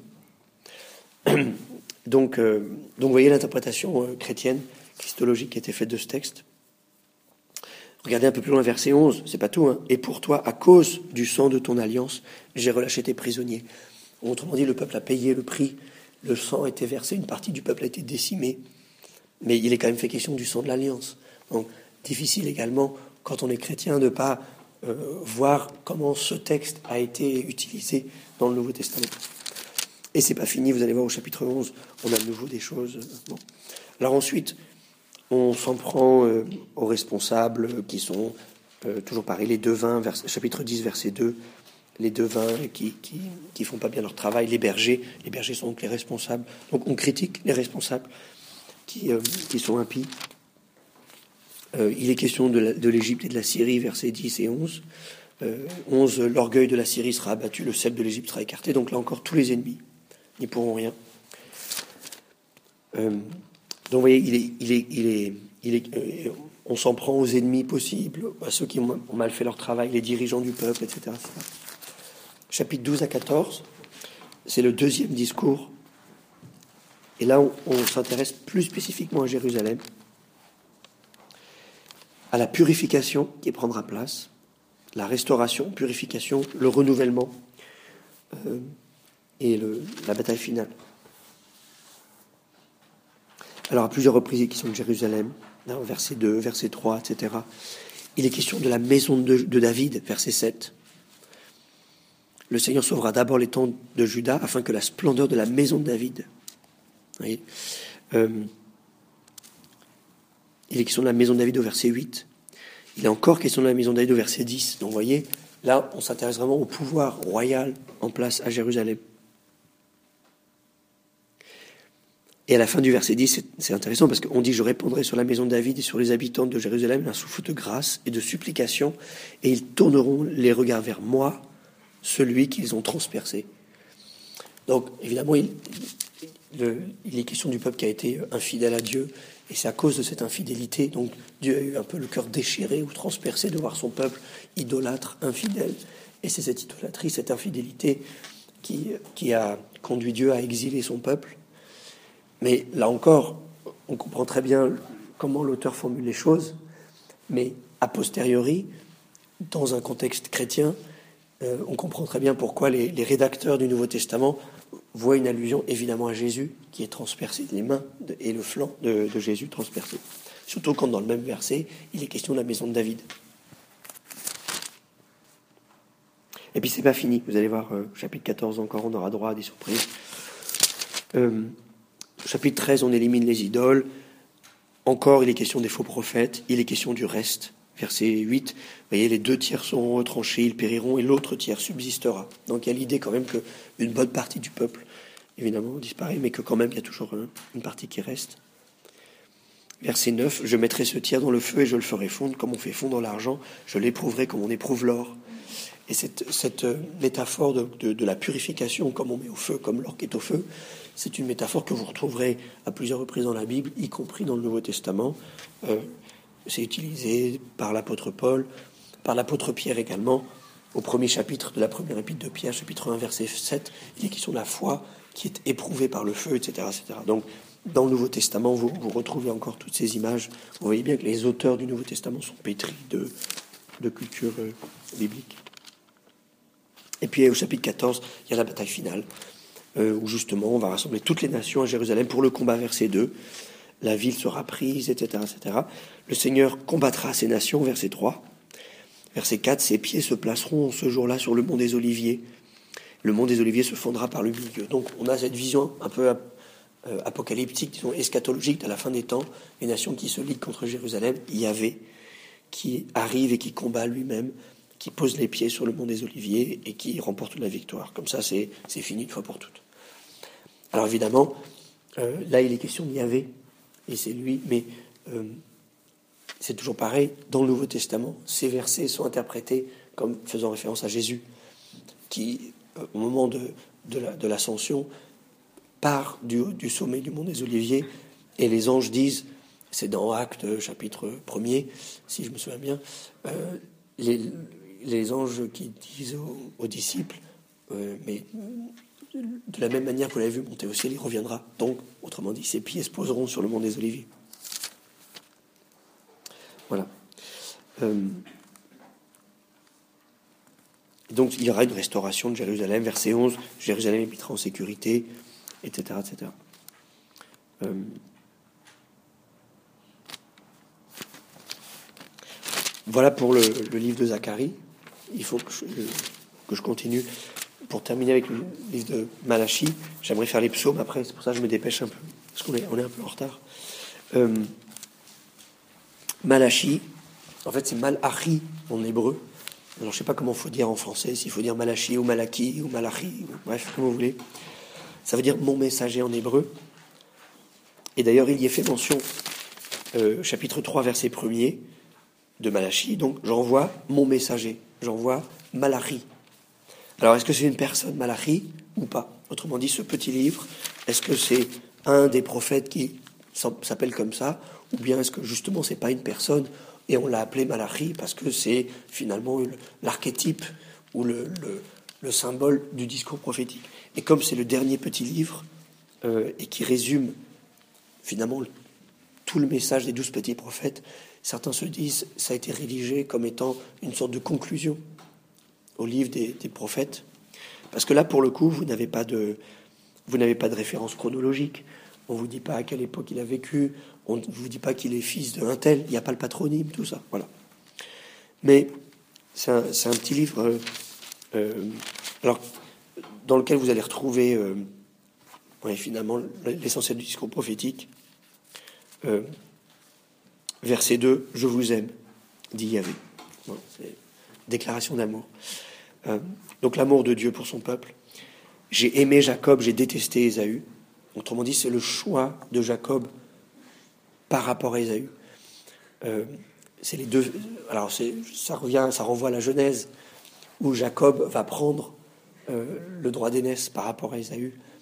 Donc, euh, donc vous voyez l'interprétation euh, chrétienne, christologique qui a été faite de ce texte. Regardez un peu plus loin, verset onze, c'est pas tout, hein. Et pour toi, à cause du sang de ton alliance, j'ai relâché tes prisonniers. Autrement dit, le peuple a payé le prix, le sang a été versé, une partie du peuple a été décimée. Mais il est quand même fait question du sang de l'Alliance. Donc, difficile également, quand on est chrétien, de ne pas euh, voir comment ce texte a été utilisé dans le Nouveau Testament. Et c'est pas fini, vous allez voir au chapitre onze, on a de nouveau des choses. Bon. Alors ensuite, on s'en prend euh, aux responsables qui sont, euh, toujours pareil, les devins, vers, chapitre dix, verset deux, les devins qui, qui, qui font pas bien leur travail, les bergers, les bergers sont donc les responsables. Donc on critique les responsables qui, euh, qui sont impies. Euh, il est question de, la, de l'Égypte et de la Syrie, versets dix et onze. Euh, onze, l'orgueil de la Syrie sera abattu, le sceptre de l'Égypte sera écarté. Donc là encore, tous les ennemis n'y pourront rien. Euh, donc vous voyez, il est, il est, il est, il est, euh, on s'en prend aux ennemis possibles, à ceux qui ont mal fait leur travail, les dirigeants du peuple, et cetera, et cetera. Chapitres douze à quatorze, c'est le deuxième discours. Et là, on, on s'intéresse plus spécifiquement à Jérusalem, à la purification qui prendra place, la restauration, purification, le renouvellement euh, et le, la bataille finale. Alors, à plusieurs reprises, qui sont de Jérusalem, hein, verset deux, verset trois, et cetera. Il est question de la maison de, de David, verset sept. Le Seigneur sauvera d'abord les tentes de Juda, afin que la splendeur de la maison de David... Vous voyez, euh, il est question de la maison de David au verset huit. Il est encore question de la maison de David au verset dix. Donc, vous voyez, là, on s'intéresse vraiment au pouvoir royal en place à Jérusalem. Et à la fin du verset dix, c'est, c'est intéressant parce qu'on dit « Je répandrai sur la maison de David et sur les habitants de Jérusalem un souffle de grâce et de supplication, et ils tourneront les regards vers moi, celui qu'ils ont transpercé. » Donc, évidemment, il, le, il est question du peuple qui a été infidèle à Dieu Et c'est à cause de cette infidélité, donc Dieu a eu un peu le cœur déchiré ou transpercé de voir son peuple idolâtre, infidèle. Et c'est cette idolâtrie, cette infidélité qui, qui a conduit Dieu à exiler son peuple. Mais là encore, on comprend très bien comment l'auteur formule les choses, mais a posteriori, dans un contexte chrétien, euh, on comprend très bien pourquoi les, les rédacteurs du Nouveau Testament voient une allusion évidemment à Jésus, qui est transpercé, les mains de, et le flanc de, de Jésus transpercé. Surtout quand dans le même verset, il est question de la maison de David. Et puis c'est pas fini, vous allez voir, euh, chapitre quatorze encore, on aura droit à des surprises. Euh, chapitre treize, on élimine les idoles. Encore, il est question des faux prophètes, il est question du reste. Verset huit, vous voyez, les deux tiers seront retranchés, ils périront, et l'autre tiers subsistera. Donc il y a l'idée quand même qu'une bonne partie du peuple, évidemment, disparaît, mais que quand même il y a toujours une partie qui reste. Verset neuf, je mettrai ce tiers dans le feu et je le ferai fondre comme on fait fondre l'argent, je l'éprouverai comme on éprouve l'or. Et cette, cette métaphore de, de, de la purification, comme on met au feu, comme l'or qui est au feu, c'est une métaphore que vous retrouverez à plusieurs reprises dans la Bible, y compris dans le Nouveau Testament. Euh, c'est utilisé par l'apôtre Paul, par l'apôtre Pierre également. Au premier chapitre de la première épître de Pierre, chapitre un, verset sept, il est question de la foi qui est éprouvée par le feu, et cetera, et cetera. Donc, dans le Nouveau Testament, vous, vous retrouvez encore toutes ces images. Vous voyez bien que les auteurs du Nouveau Testament sont pétris de, de culture euh, biblique. Et puis au chapitre quatorze, il y a la bataille finale, euh, où justement on va rassembler toutes les nations à Jérusalem pour le combat, verset deux. La ville sera prise, et cetera, et cetera. Le Seigneur combattra ces nations, verset trois. Verset quatre, ses pieds se placeront ce jour-là sur le mont des Oliviers. Le mont des Oliviers se fondra par le milieu. Donc on a cette vision un peu euh, apocalyptique, disons eschatologique, à la fin des temps, les nations qui se liguent contre Jérusalem, Yahvé, qui arrive et qui combat lui-même, qui pose les pieds sur le mont des Oliviers et qui remporte la victoire. Comme ça, c'est, c'est fini une fois pour toutes. Alors évidemment, euh, là, il est question de Yahvé, et c'est lui, mais euh, c'est toujours pareil. Dans le Nouveau Testament, ces versets sont interprétés comme faisant référence à Jésus, qui, euh, au moment de, de, la, de l'ascension, part du, du sommet du mont des Oliviers, et les anges disent, c'est dans Actes, chapitre premier, si je me souviens bien, euh, les... les anges qui disent aux, aux disciples, euh, mais de la même manière que vous l'avez vu monter au ciel, il reviendra. Donc, autrement dit, ses pieds se poseront sur le mont des Oliviers. Voilà. Euh, donc, il y aura une restauration de Jérusalem. Verset onze, Jérusalem habitera en sécurité, et cetera, et cetera. Euh, voilà pour le, le livre de Zacharie. Il faut que je, que je continue. Pour terminer avec le livre de Malachie, j'aimerais faire les psaumes après, c'est pour ça que je me dépêche un peu, parce qu'on est, on est un peu en retard. Euh, Malachie, en fait c'est Malachi en hébreu. Alors je ne sais pas comment il faut dire en français, s'il faut dire Malachi ou Malaki ou Malachi, ou, bref, comme vous voulez. Ça veut dire mon messager en hébreu. Et d'ailleurs il y est fait mention, euh, chapitre trois, verset premier de Malachie, donc j'envoie mon messager. J'envoie Malachi. Alors, est-ce que c'est une personne, Malachi, ou pas? Autrement dit, ce petit livre, est-ce que c'est un des prophètes qui s'appelle comme ça, ou bien est-ce que justement c'est pas une personne et on l'a appelé Malachi parce que c'est finalement l'archétype ou le, le, le symbole du discours prophétique? Et comme c'est le dernier petit livre euh, et qui résume finalement tout le message des douze petits prophètes, certains se disent que ça a été rédigé comme étant une sorte de conclusion au livre des, des prophètes. Parce que là, pour le coup, vous n'avez pas de, vous n'avez pas de référence chronologique. On ne vous dit pas à quelle époque il a vécu. On ne vous dit pas qu'il est fils d'un tel. Il n'y a pas le patronyme, tout ça. Voilà. Mais c'est un, c'est un petit livre euh, euh, alors, dans lequel vous allez retrouver euh, ouais, finalement l'essentiel du discours prophétique. Euh, Verset deux, je vous aime, dit Yahvé. Bon, c'est déclaration d'amour. Euh, donc l'amour de Dieu pour son peuple. J'ai aimé Jacob, j'ai détesté Ésaü. Autrement dit, c'est le choix de Jacob par rapport à Ésaü. Euh, c'est les deux. Alors c'est, ça revient, ça renvoie à la Genèse où Jacob va prendre euh, le droit d'aînesse par rapport à Ésaü.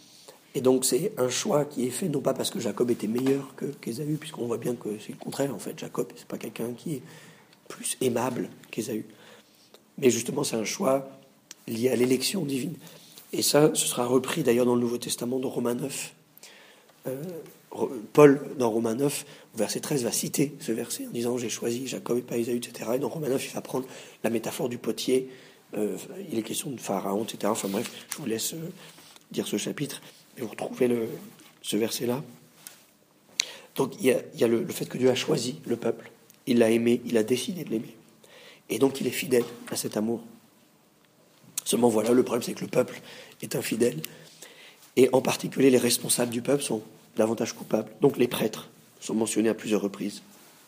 Et donc c'est un choix qui est fait, non pas parce que Jacob était meilleur que, qu'Ésaü, puisqu'on voit bien que c'est le contraire, en fait. Jacob, c'est pas quelqu'un qui est plus aimable qu'Ésaü. Mais justement, c'est un choix lié à l'élection divine. Et ça, ce sera repris d'ailleurs dans le Nouveau Testament, dans Romains neuf. Euh, Paul, dans Romains neuf, au verset treize, va citer ce verset en disant « J'ai choisi Jacob et pas Ésaü, et cetera » Et dans Romains neuf, il va prendre la métaphore du potier. Euh, il est question de Pharaon, et cetera. Enfin bref, je vous laisse euh, dire ce chapitre. Et vous retrouvez le, ce verset-là. Donc il y a, il y a le, le fait que Dieu a choisi le peuple. Il l'a aimé, il a décidé de l'aimer. Et donc il est fidèle à cet amour. Seulement voilà, le problème c'est que le peuple est infidèle. Et en particulier les responsables du peuple sont davantage coupables. Donc les prêtres sont mentionnés à plusieurs reprises.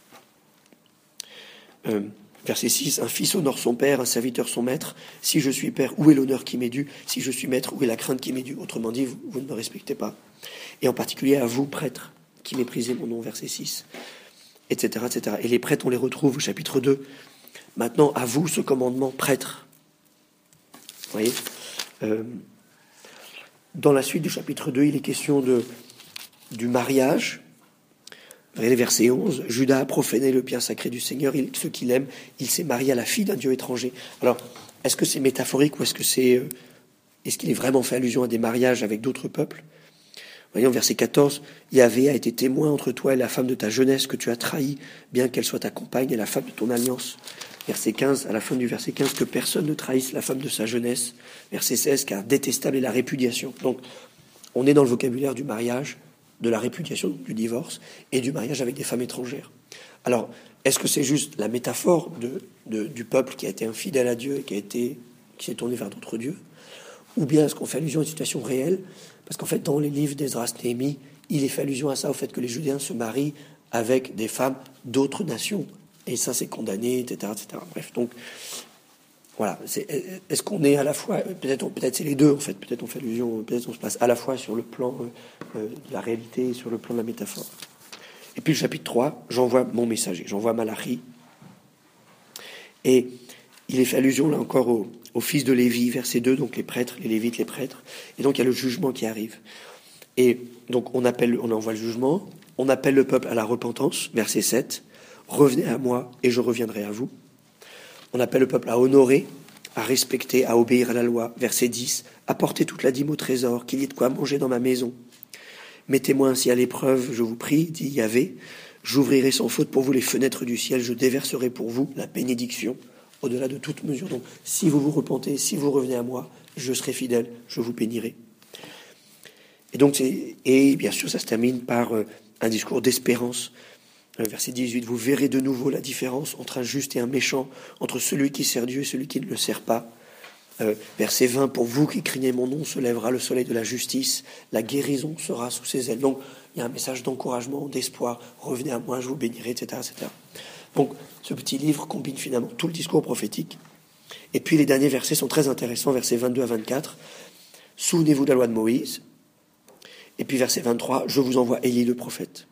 Euh, verset six, un fils honore son père, un serviteur son maître. Si je suis père, où est l'honneur qui m'est dû? Si je suis maître, où est la crainte qui m'est due? Autrement dit, vous, vous ne me respectez pas. Et en particulier à vous, prêtres, qui méprisez mon nom, verset six, et cetera, et cetera. Et les prêtres, on les retrouve au chapitre deux. Maintenant, à vous ce commandement, prêtre. Vous voyez, euh, dans la suite du chapitre deux, il est question de, du mariage. Vous voyez, verset onze, Judas a profané le bien sacré du Seigneur, il, ceux qu'il aime, il s'est marié à la fille d'un Dieu étranger. Alors, est-ce que c'est métaphorique ou est-ce que c'est, euh, est-ce qu'il est vraiment fait allusion à des mariages avec d'autres peuples? Voyons, verset quatorze, Yahvé a été témoin entre toi et la femme de ta jeunesse que tu as trahi, bien qu'elle soit ta compagne et la femme de ton alliance. Verset quinze, à la fin du verset quinze, que personne ne trahisse la femme de sa jeunesse. Verset seize, car détestable est la répudiation. Donc, on est dans le vocabulaire du mariage, de la répudiation, du divorce, et du mariage avec des femmes étrangères. Alors, est-ce que c'est juste la métaphore de, de, du peuple qui a été infidèle à Dieu et qui, a été, qui s'est tourné vers d'autres dieux? Ou bien est-ce qu'on fait allusion à une situation réelle? Parce qu'en fait, dans les livres d'Esdras, Néhémie, il est fait allusion à ça, au fait que les Judéens se marient avec des femmes d'autres nations. Et ça, c'est condamné, et cetera, et cetera. Bref, donc, voilà. C'est, est-ce qu'on est à la fois... Peut-être, peut-être c'est les deux, en fait. Peut-être on fait allusion... Peut-être on se passe à la fois sur le plan euh, de la réalité et sur le plan de la métaphore. Et puis, le chapitre trois, j'envoie mon messager. J'envoie Malachi. Et il est fait allusion, là encore, au, au fils de Lévi, verset deux, donc les prêtres, les Lévites, les prêtres. Et donc, il y a le jugement qui arrive. Et donc, on appelle, on envoie le jugement. On appelle le peuple à la repentance, verset sept. Revenez à moi et je reviendrai à vous. On appelle le peuple à honorer, à respecter, à obéir à la loi. Verset dix. Apportez toute la dîme au trésor, qu'il y ait de quoi manger dans ma maison. Mettez-moi ainsi à l'épreuve, je vous prie, dit Yahvé. J'ouvrirai sans faute pour vous les fenêtres du ciel. Je déverserai pour vous la bénédiction au-delà de toute mesure. Donc, si vous vous repentez, si vous revenez à moi, je serai fidèle, je vous bénirai. Et donc, c'est, et bien sûr, ça se termine par euh, un discours d'espérance. Verset dix-huit, vous verrez de nouveau la différence entre un juste et un méchant, entre celui qui sert Dieu et celui qui ne le sert pas. Euh, verset vingt, pour vous qui craignez mon nom, se lèvera le soleil de la justice, la guérison sera sous ses ailes. Donc, il y a un message d'encouragement, d'espoir, revenez à moi, je vous bénirai, et cetera, et cetera. Donc, ce petit livre combine finalement tout le discours prophétique. Et puis, les derniers versets sont très intéressants, versets vingt-deux à vingt-quatre. Souvenez-vous de la loi de Moïse. Et puis, verset vingt-trois, je vous envoie Élie le prophète.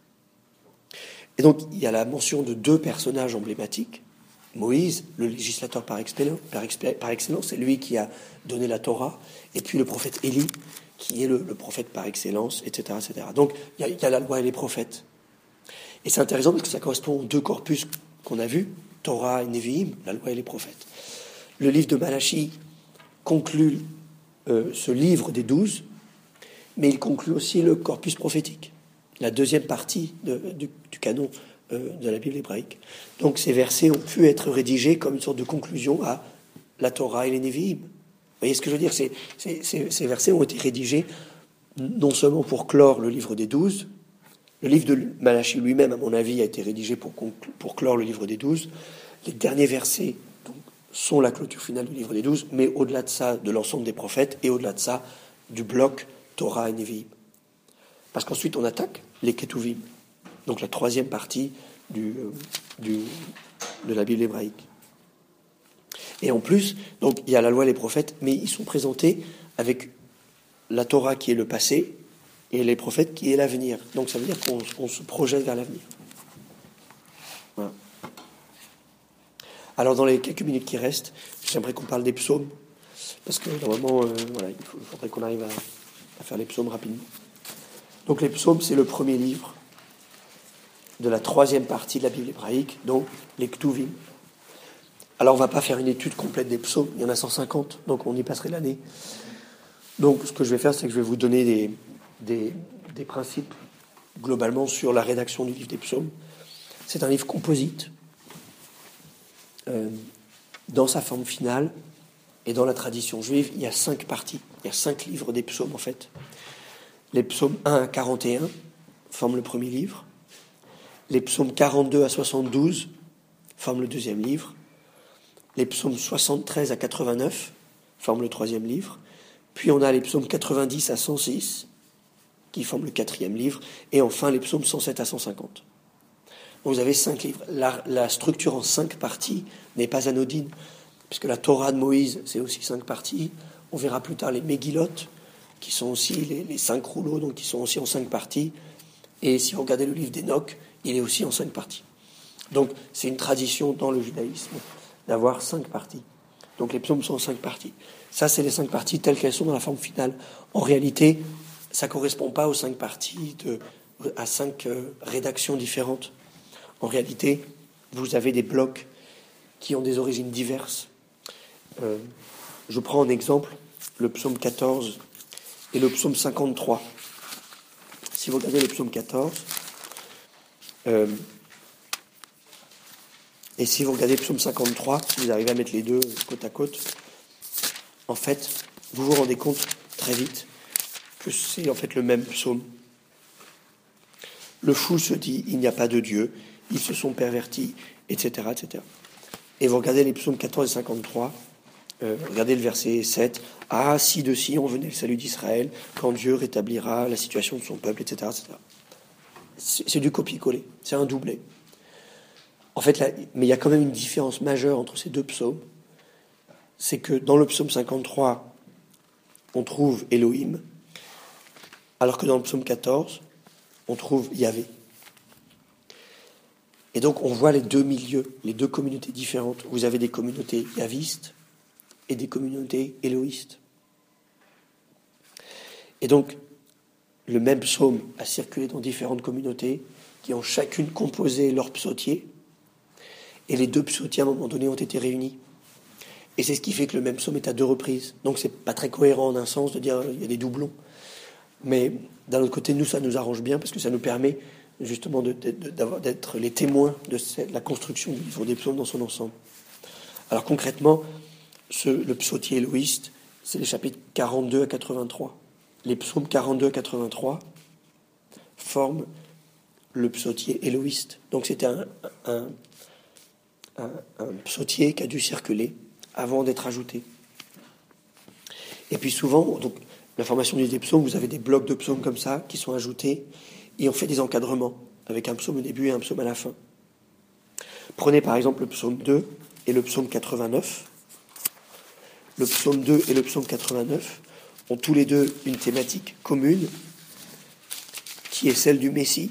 Et donc, il y a la mention de deux personnages emblématiques. Moïse, le législateur par excellence, par, expé, par excellence, c'est lui qui a donné la Torah. Et puis le prophète Élie, qui est le, le prophète par excellence, et cetera, et cetera. Donc, il y, a, il y a la loi et les prophètes. Et c'est intéressant parce que ça correspond aux deux corpus qu'on a vus, Torah et Nevi'im, la loi et les prophètes. Le livre de Malachi conclut euh, ce livre des douze, mais il conclut aussi le corpus prophétique, la deuxième partie de, du, du canon euh, de la Bible hébraïque. Donc ces versets ont pu être rédigés comme une sorte de conclusion à la Torah et les Nevi'im. Vous voyez ce que je veux dire? Ces, ces, ces, ces versets ont été rédigés non seulement pour clore le livre des douze, le livre de Malachi lui-même, à mon avis, a été rédigé pour, conclu, pour clore le livre des douze. Les derniers versets donc, sont la clôture finale du livre des douze, mais au-delà de ça, de l'ensemble des prophètes, et au-delà de ça, du bloc Torah et Nevi'im. Parce qu'ensuite, on attaque les Ketuvim, donc la troisième partie du, euh, du, de la Bible hébraïque. Et en plus, donc il y a la loi et les prophètes, mais ils sont présentés avec la Torah qui est le passé et les prophètes qui est l'avenir. Donc ça veut dire qu'on, qu'on se projette vers l'avenir. Voilà. Alors dans les quelques minutes qui restent, j'aimerais qu'on parle des psaumes, parce que normalement, euh, voilà, il, faut, il faudrait qu'on arrive à On va faire les psaumes rapidement. Donc les psaumes, c'est le premier livre de la troisième partie de la Bible hébraïque, donc les Ktuvim. Alors on ne va pas faire une étude complète des psaumes, il y en a cent cinquante, donc on y passerait l'année. Donc ce que je vais faire, c'est que je vais vous donner des, des, des principes globalement sur la rédaction du livre des psaumes. C'est un livre composite. Euh, dans sa forme finale et dans la tradition juive, il y a cinq parties. Il y a cinq livres des psaumes en fait. Les psaumes un à quarante et un forment le premier livre. Les psaumes quarante-deux à soixante-douze forment le deuxième livre. Les psaumes soixante-treize à quatre-vingt-neuf forment le troisième livre. Puis on a les psaumes quatre-vingt-dix à cent six qui forment le quatrième livre. Et enfin les psaumes cent sept à cent cinquante. Donc vous avez cinq livres. La, la structure en cinq parties n'est pas anodine, puisque la Torah de Moïse, c'est aussi cinq parties. On verra plus tard les Megillot, qui sont aussi les, les cinq rouleaux, donc qui sont aussi en cinq parties. Et si vous regardez le livre d'Enoch, il est aussi en cinq parties. Donc c'est une tradition dans le judaïsme d'avoir cinq parties. Donc les psaumes sont en cinq parties. Ça, c'est les cinq parties telles qu'elles sont dans la forme finale. En réalité, ça ne correspond pas aux cinq parties, de, à cinq euh, rédactions différentes. En réalité, vous avez des blocs qui ont des origines diverses. Euh, je prends en exemple le psaume quatorze et le psaume cinquante-trois. Si vous regardez le psaume quatorze, euh, et si vous regardez le psaume cinquante-trois, si vous arrivez à mettre les deux côte à côte, en fait, vous vous rendez compte très vite que c'est en fait le même psaume. Le fou se dit, il n'y a pas de Dieu, ils se sont pervertis, et cetera, et cetera. Et vous regardez les psaumes quatorze et cinquante-trois, euh, regardez le verset sept. « Ah, si de si on venait le salut d'Israël, quand Dieu rétablira la situation de son peuple, et cetera, et cetera. » C'est, c'est du copier-coller, c'est un doublé. En fait, là, mais il y a quand même une différence majeure entre ces deux psaumes. C'est que dans le psaume cinquante-trois, on trouve Elohim, alors que dans le psaume quatorze, on trouve Yahvé. Et donc, on voit les deux milieux, les deux communautés différentes. Vous avez des communautés yavistes et des communautés éloïstes. Et donc, le même psaume a circulé dans différentes communautés qui ont chacune composé leur psautier. Et les deux psautiers, à un moment donné, ont été réunis. Et c'est ce qui fait que le même psaume est à deux reprises. Donc, c'est pas très cohérent en un sens de dire qu'il y a des doublons. Mais d'un autre côté, nous, ça nous arrange bien parce que ça nous permet justement de, de, de, d'avoir, d'être les témoins de cette, la construction du livre des psaumes dans son ensemble. Alors concrètement, ce, le psautier éloïste, c'est les chapitres quarante-deux à quatre-vingt-trois. Les psaumes quarante-deux à quatre-vingt-trois forment le psautier éloïste. Donc c'était un, un, un, un psautier qui a dû circuler avant d'être ajouté. Et puis souvent, donc, la formation des psaumes, vous avez des blocs de psaumes comme ça qui sont ajoutés et on fait des encadrements avec un psaume au début et un psaume à la fin. Prenez par exemple le psaume deux et le psaume quatre-vingt-neuf. Le psaume deux et le psaume quatre-vingt-neuf ont tous les deux une thématique commune qui est celle du Messie.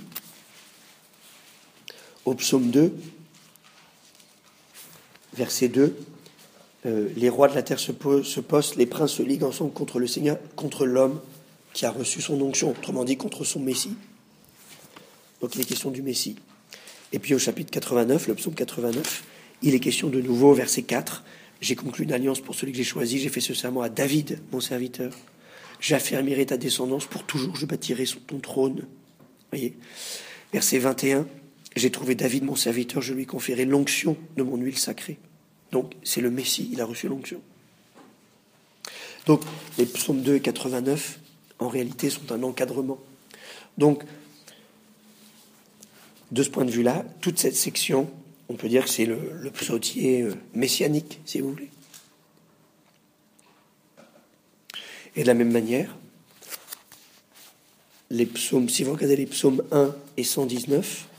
Au psaume deux, verset deux, euh, les rois de la terre se, po- se postent, les princes se liguent ensemble contre le Seigneur, contre l'homme qui a reçu son onction, autrement dit contre son Messie. Donc il est question du Messie. Et puis au chapitre quatre-vingt-neuf, le psaume quatre-vingt-neuf, il est question de nouveau, verset quatre, « J'ai conclu une alliance pour celui que j'ai choisi, j'ai fait ce serment à David, mon serviteur. J'affermirai ta descendance pour toujours, je bâtirai sur ton trône. » Voyez. Verset vingt et un, « J'ai trouvé David, mon serviteur, je lui ai conféré l'onction de mon huile sacrée. » Donc c'est le Messie, il a reçu l'onction. Donc les psaumes deux et quatre-vingt-neuf, en réalité, sont un encadrement. Donc, de ce point de vue-là, toute cette section, on peut dire que c'est le, le psautier messianique, si vous voulez. Et de la même manière, les psaumes, si vous regardez les psaumes un et cent dix-neuf,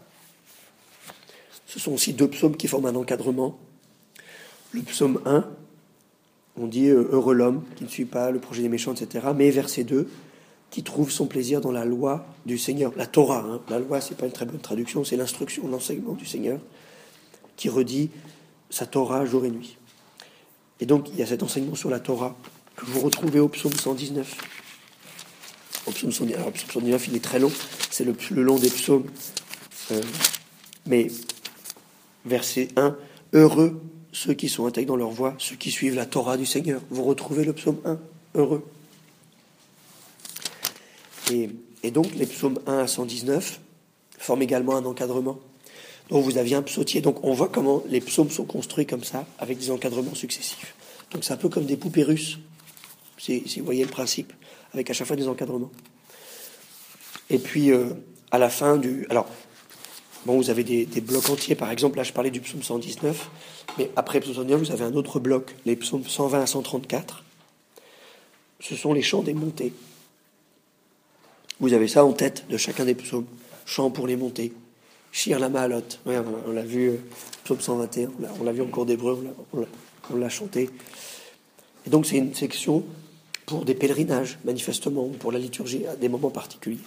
ce sont aussi deux psaumes qui forment un encadrement. Le psaume un, on dit « Heureux l'homme qui ne suit pas le projet des méchants, et cetera » Mais verset deux, qui trouve son plaisir dans la loi du Seigneur. La Torah, hein. La loi, c'est pas une très bonne traduction, c'est l'instruction, l'enseignement du Seigneur, qui redit sa Torah jour et nuit. Et donc, il y a cet enseignement sur la Torah que vous retrouvez au psaume cent dix-neuf. au psaume soixante-dix-neuf. Alors, le psaume soixante-dix-neuf, il est très long, c'est le plus long des psaumes. Euh, mais, verset un, heureux ceux qui sont intègres dans leur voie, ceux qui suivent la Torah du Seigneur. Vous retrouvez le psaume un, heureux. Et, et donc, les psaumes un à cent dix-neuf forment également un encadrement. Donc, vous aviez un psautier. Donc, on voit comment les psaumes sont construits comme ça, avec des encadrements successifs. Donc, c'est un peu comme des poupées russes, si, si vous voyez le principe, avec à chaque fois des encadrements. Et puis, euh, à la fin du... Alors, bon, vous avez des, des blocs entiers. Par exemple, là, je parlais du psaume cent dix-neuf, mais après le psaume cent dix-neuf, vous avez un autre bloc, les psaumes cent vingt à cent trente-quatre. Ce sont les chants des montées. Vous avez ça en tête de chacun des psaumes. Chants pour les montées. Shir la Ma'alot. Ouais, on, on l'a vu, euh, psaume cent vingt et un, on l'a, on l'a vu en cours d'hébreu, on l'a, on, l'a, on l'a chanté. Et donc, c'est une section pour des pèlerinages, manifestement, pour la liturgie, à des moments particuliers.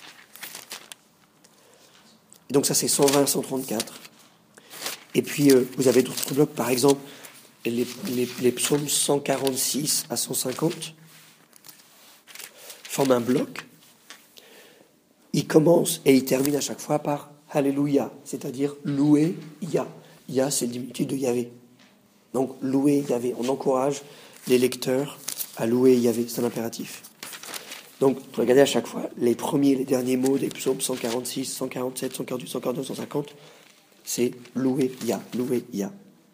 Et donc, ça, c'est cent vingt à cent trente-quatre. Et puis, euh, vous avez d'autres blocs, par exemple, les, les, les psaumes cent quarante-six à cent cinquante forment un bloc. Il commence et il termine à chaque fois par Alléluia, c'est-à-dire louer Yah. Yah, c'est le diminutif de Yahvé. Donc, louer Yahvé. On encourage les lecteurs à louer Yahvé, c'est un impératif. Donc, vous regardez à chaque fois les premiers et les derniers mots des psaumes cent quarante-six, cent quarante-sept, cent quarante-huit, cent quarante-neuf, cent cinquante, c'est louer Yah, louer Yah.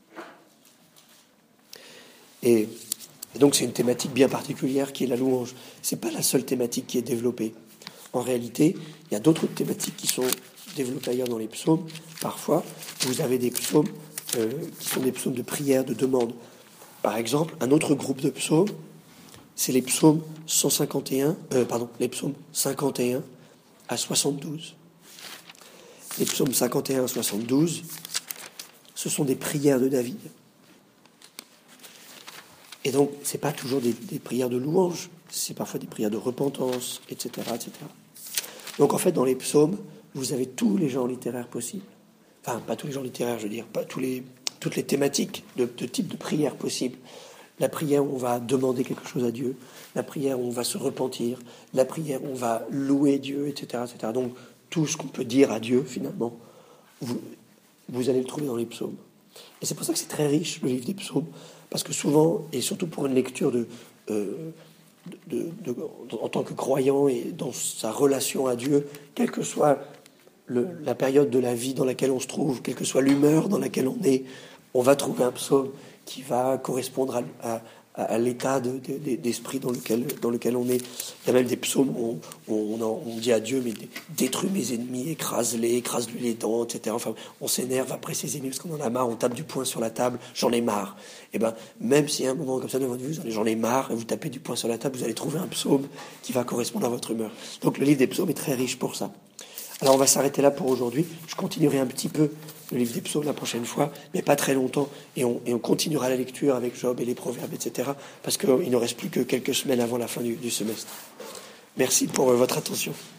Et, et donc, c'est une thématique bien particulière qui est la louange. C'est pas la seule thématique qui est développée. En réalité, il y a d'autres thématiques qui sont développées ailleurs dans les psaumes. Parfois, vous avez des psaumes euh, qui sont des psaumes de prière, de demande. Par exemple, un autre groupe de psaumes, c'est les psaumes cent cinquante et un, euh, pardon, les psaumes cinquante et un à soixante-douze. Les psaumes cinquante et un à soixante-douze, ce sont des prières de David. Et donc, c'est pas toujours des, des prières de louange, c'est parfois des prières de repentance, et cetera, et cetera. Donc, en fait, dans les psaumes, vous avez tous les genres littéraires possibles. Enfin, pas tous les genres littéraires, je veux dire, pas tous les, toutes les thématiques de, de type de prière possibles. La prière où on va demander quelque chose à Dieu, la prière où on va se repentir, la prière où on va louer Dieu, et cetera, et cetera. Donc, tout ce qu'on peut dire à Dieu, finalement, vous, vous allez le trouver dans les psaumes. Et c'est pour ça que c'est très riche, le livre des psaumes, parce que souvent, et surtout pour une lecture de, euh, de, de, de, en tant que croyant et dans sa relation à Dieu, quelle que soit le, la période de la vie dans laquelle on se trouve, quelle que soit l'humeur dans laquelle on est, on va trouver un psaume qui va correspondre à, à, à l'état de, de, d'esprit dans lequel, dans lequel on est. Il y a même des psaumes où on, on, on dit à Dieu, mais détruis mes ennemis, écrase-les, écrase-lui les dents, et cetera. Enfin, on s'énerve après ses ennemis parce qu'on en a marre, on tape du poing sur la table, j'en ai marre. Et ben, même s'il y a un moment comme ça devant vous, j'en ai marre, et vous tapez du poing sur la table, vous allez trouver un psaume qui va correspondre à votre humeur. Donc le livre des psaumes est très riche pour ça. Alors on va s'arrêter là pour aujourd'hui. Je continuerai un petit peu le livre des psaumes la prochaine fois, mais pas très longtemps. Et on, et on continuera la lecture avec Job et les proverbes, et cetera. Parce qu'il ne reste plus que quelques semaines avant la fin du, du semestre. Merci pour euh, votre attention.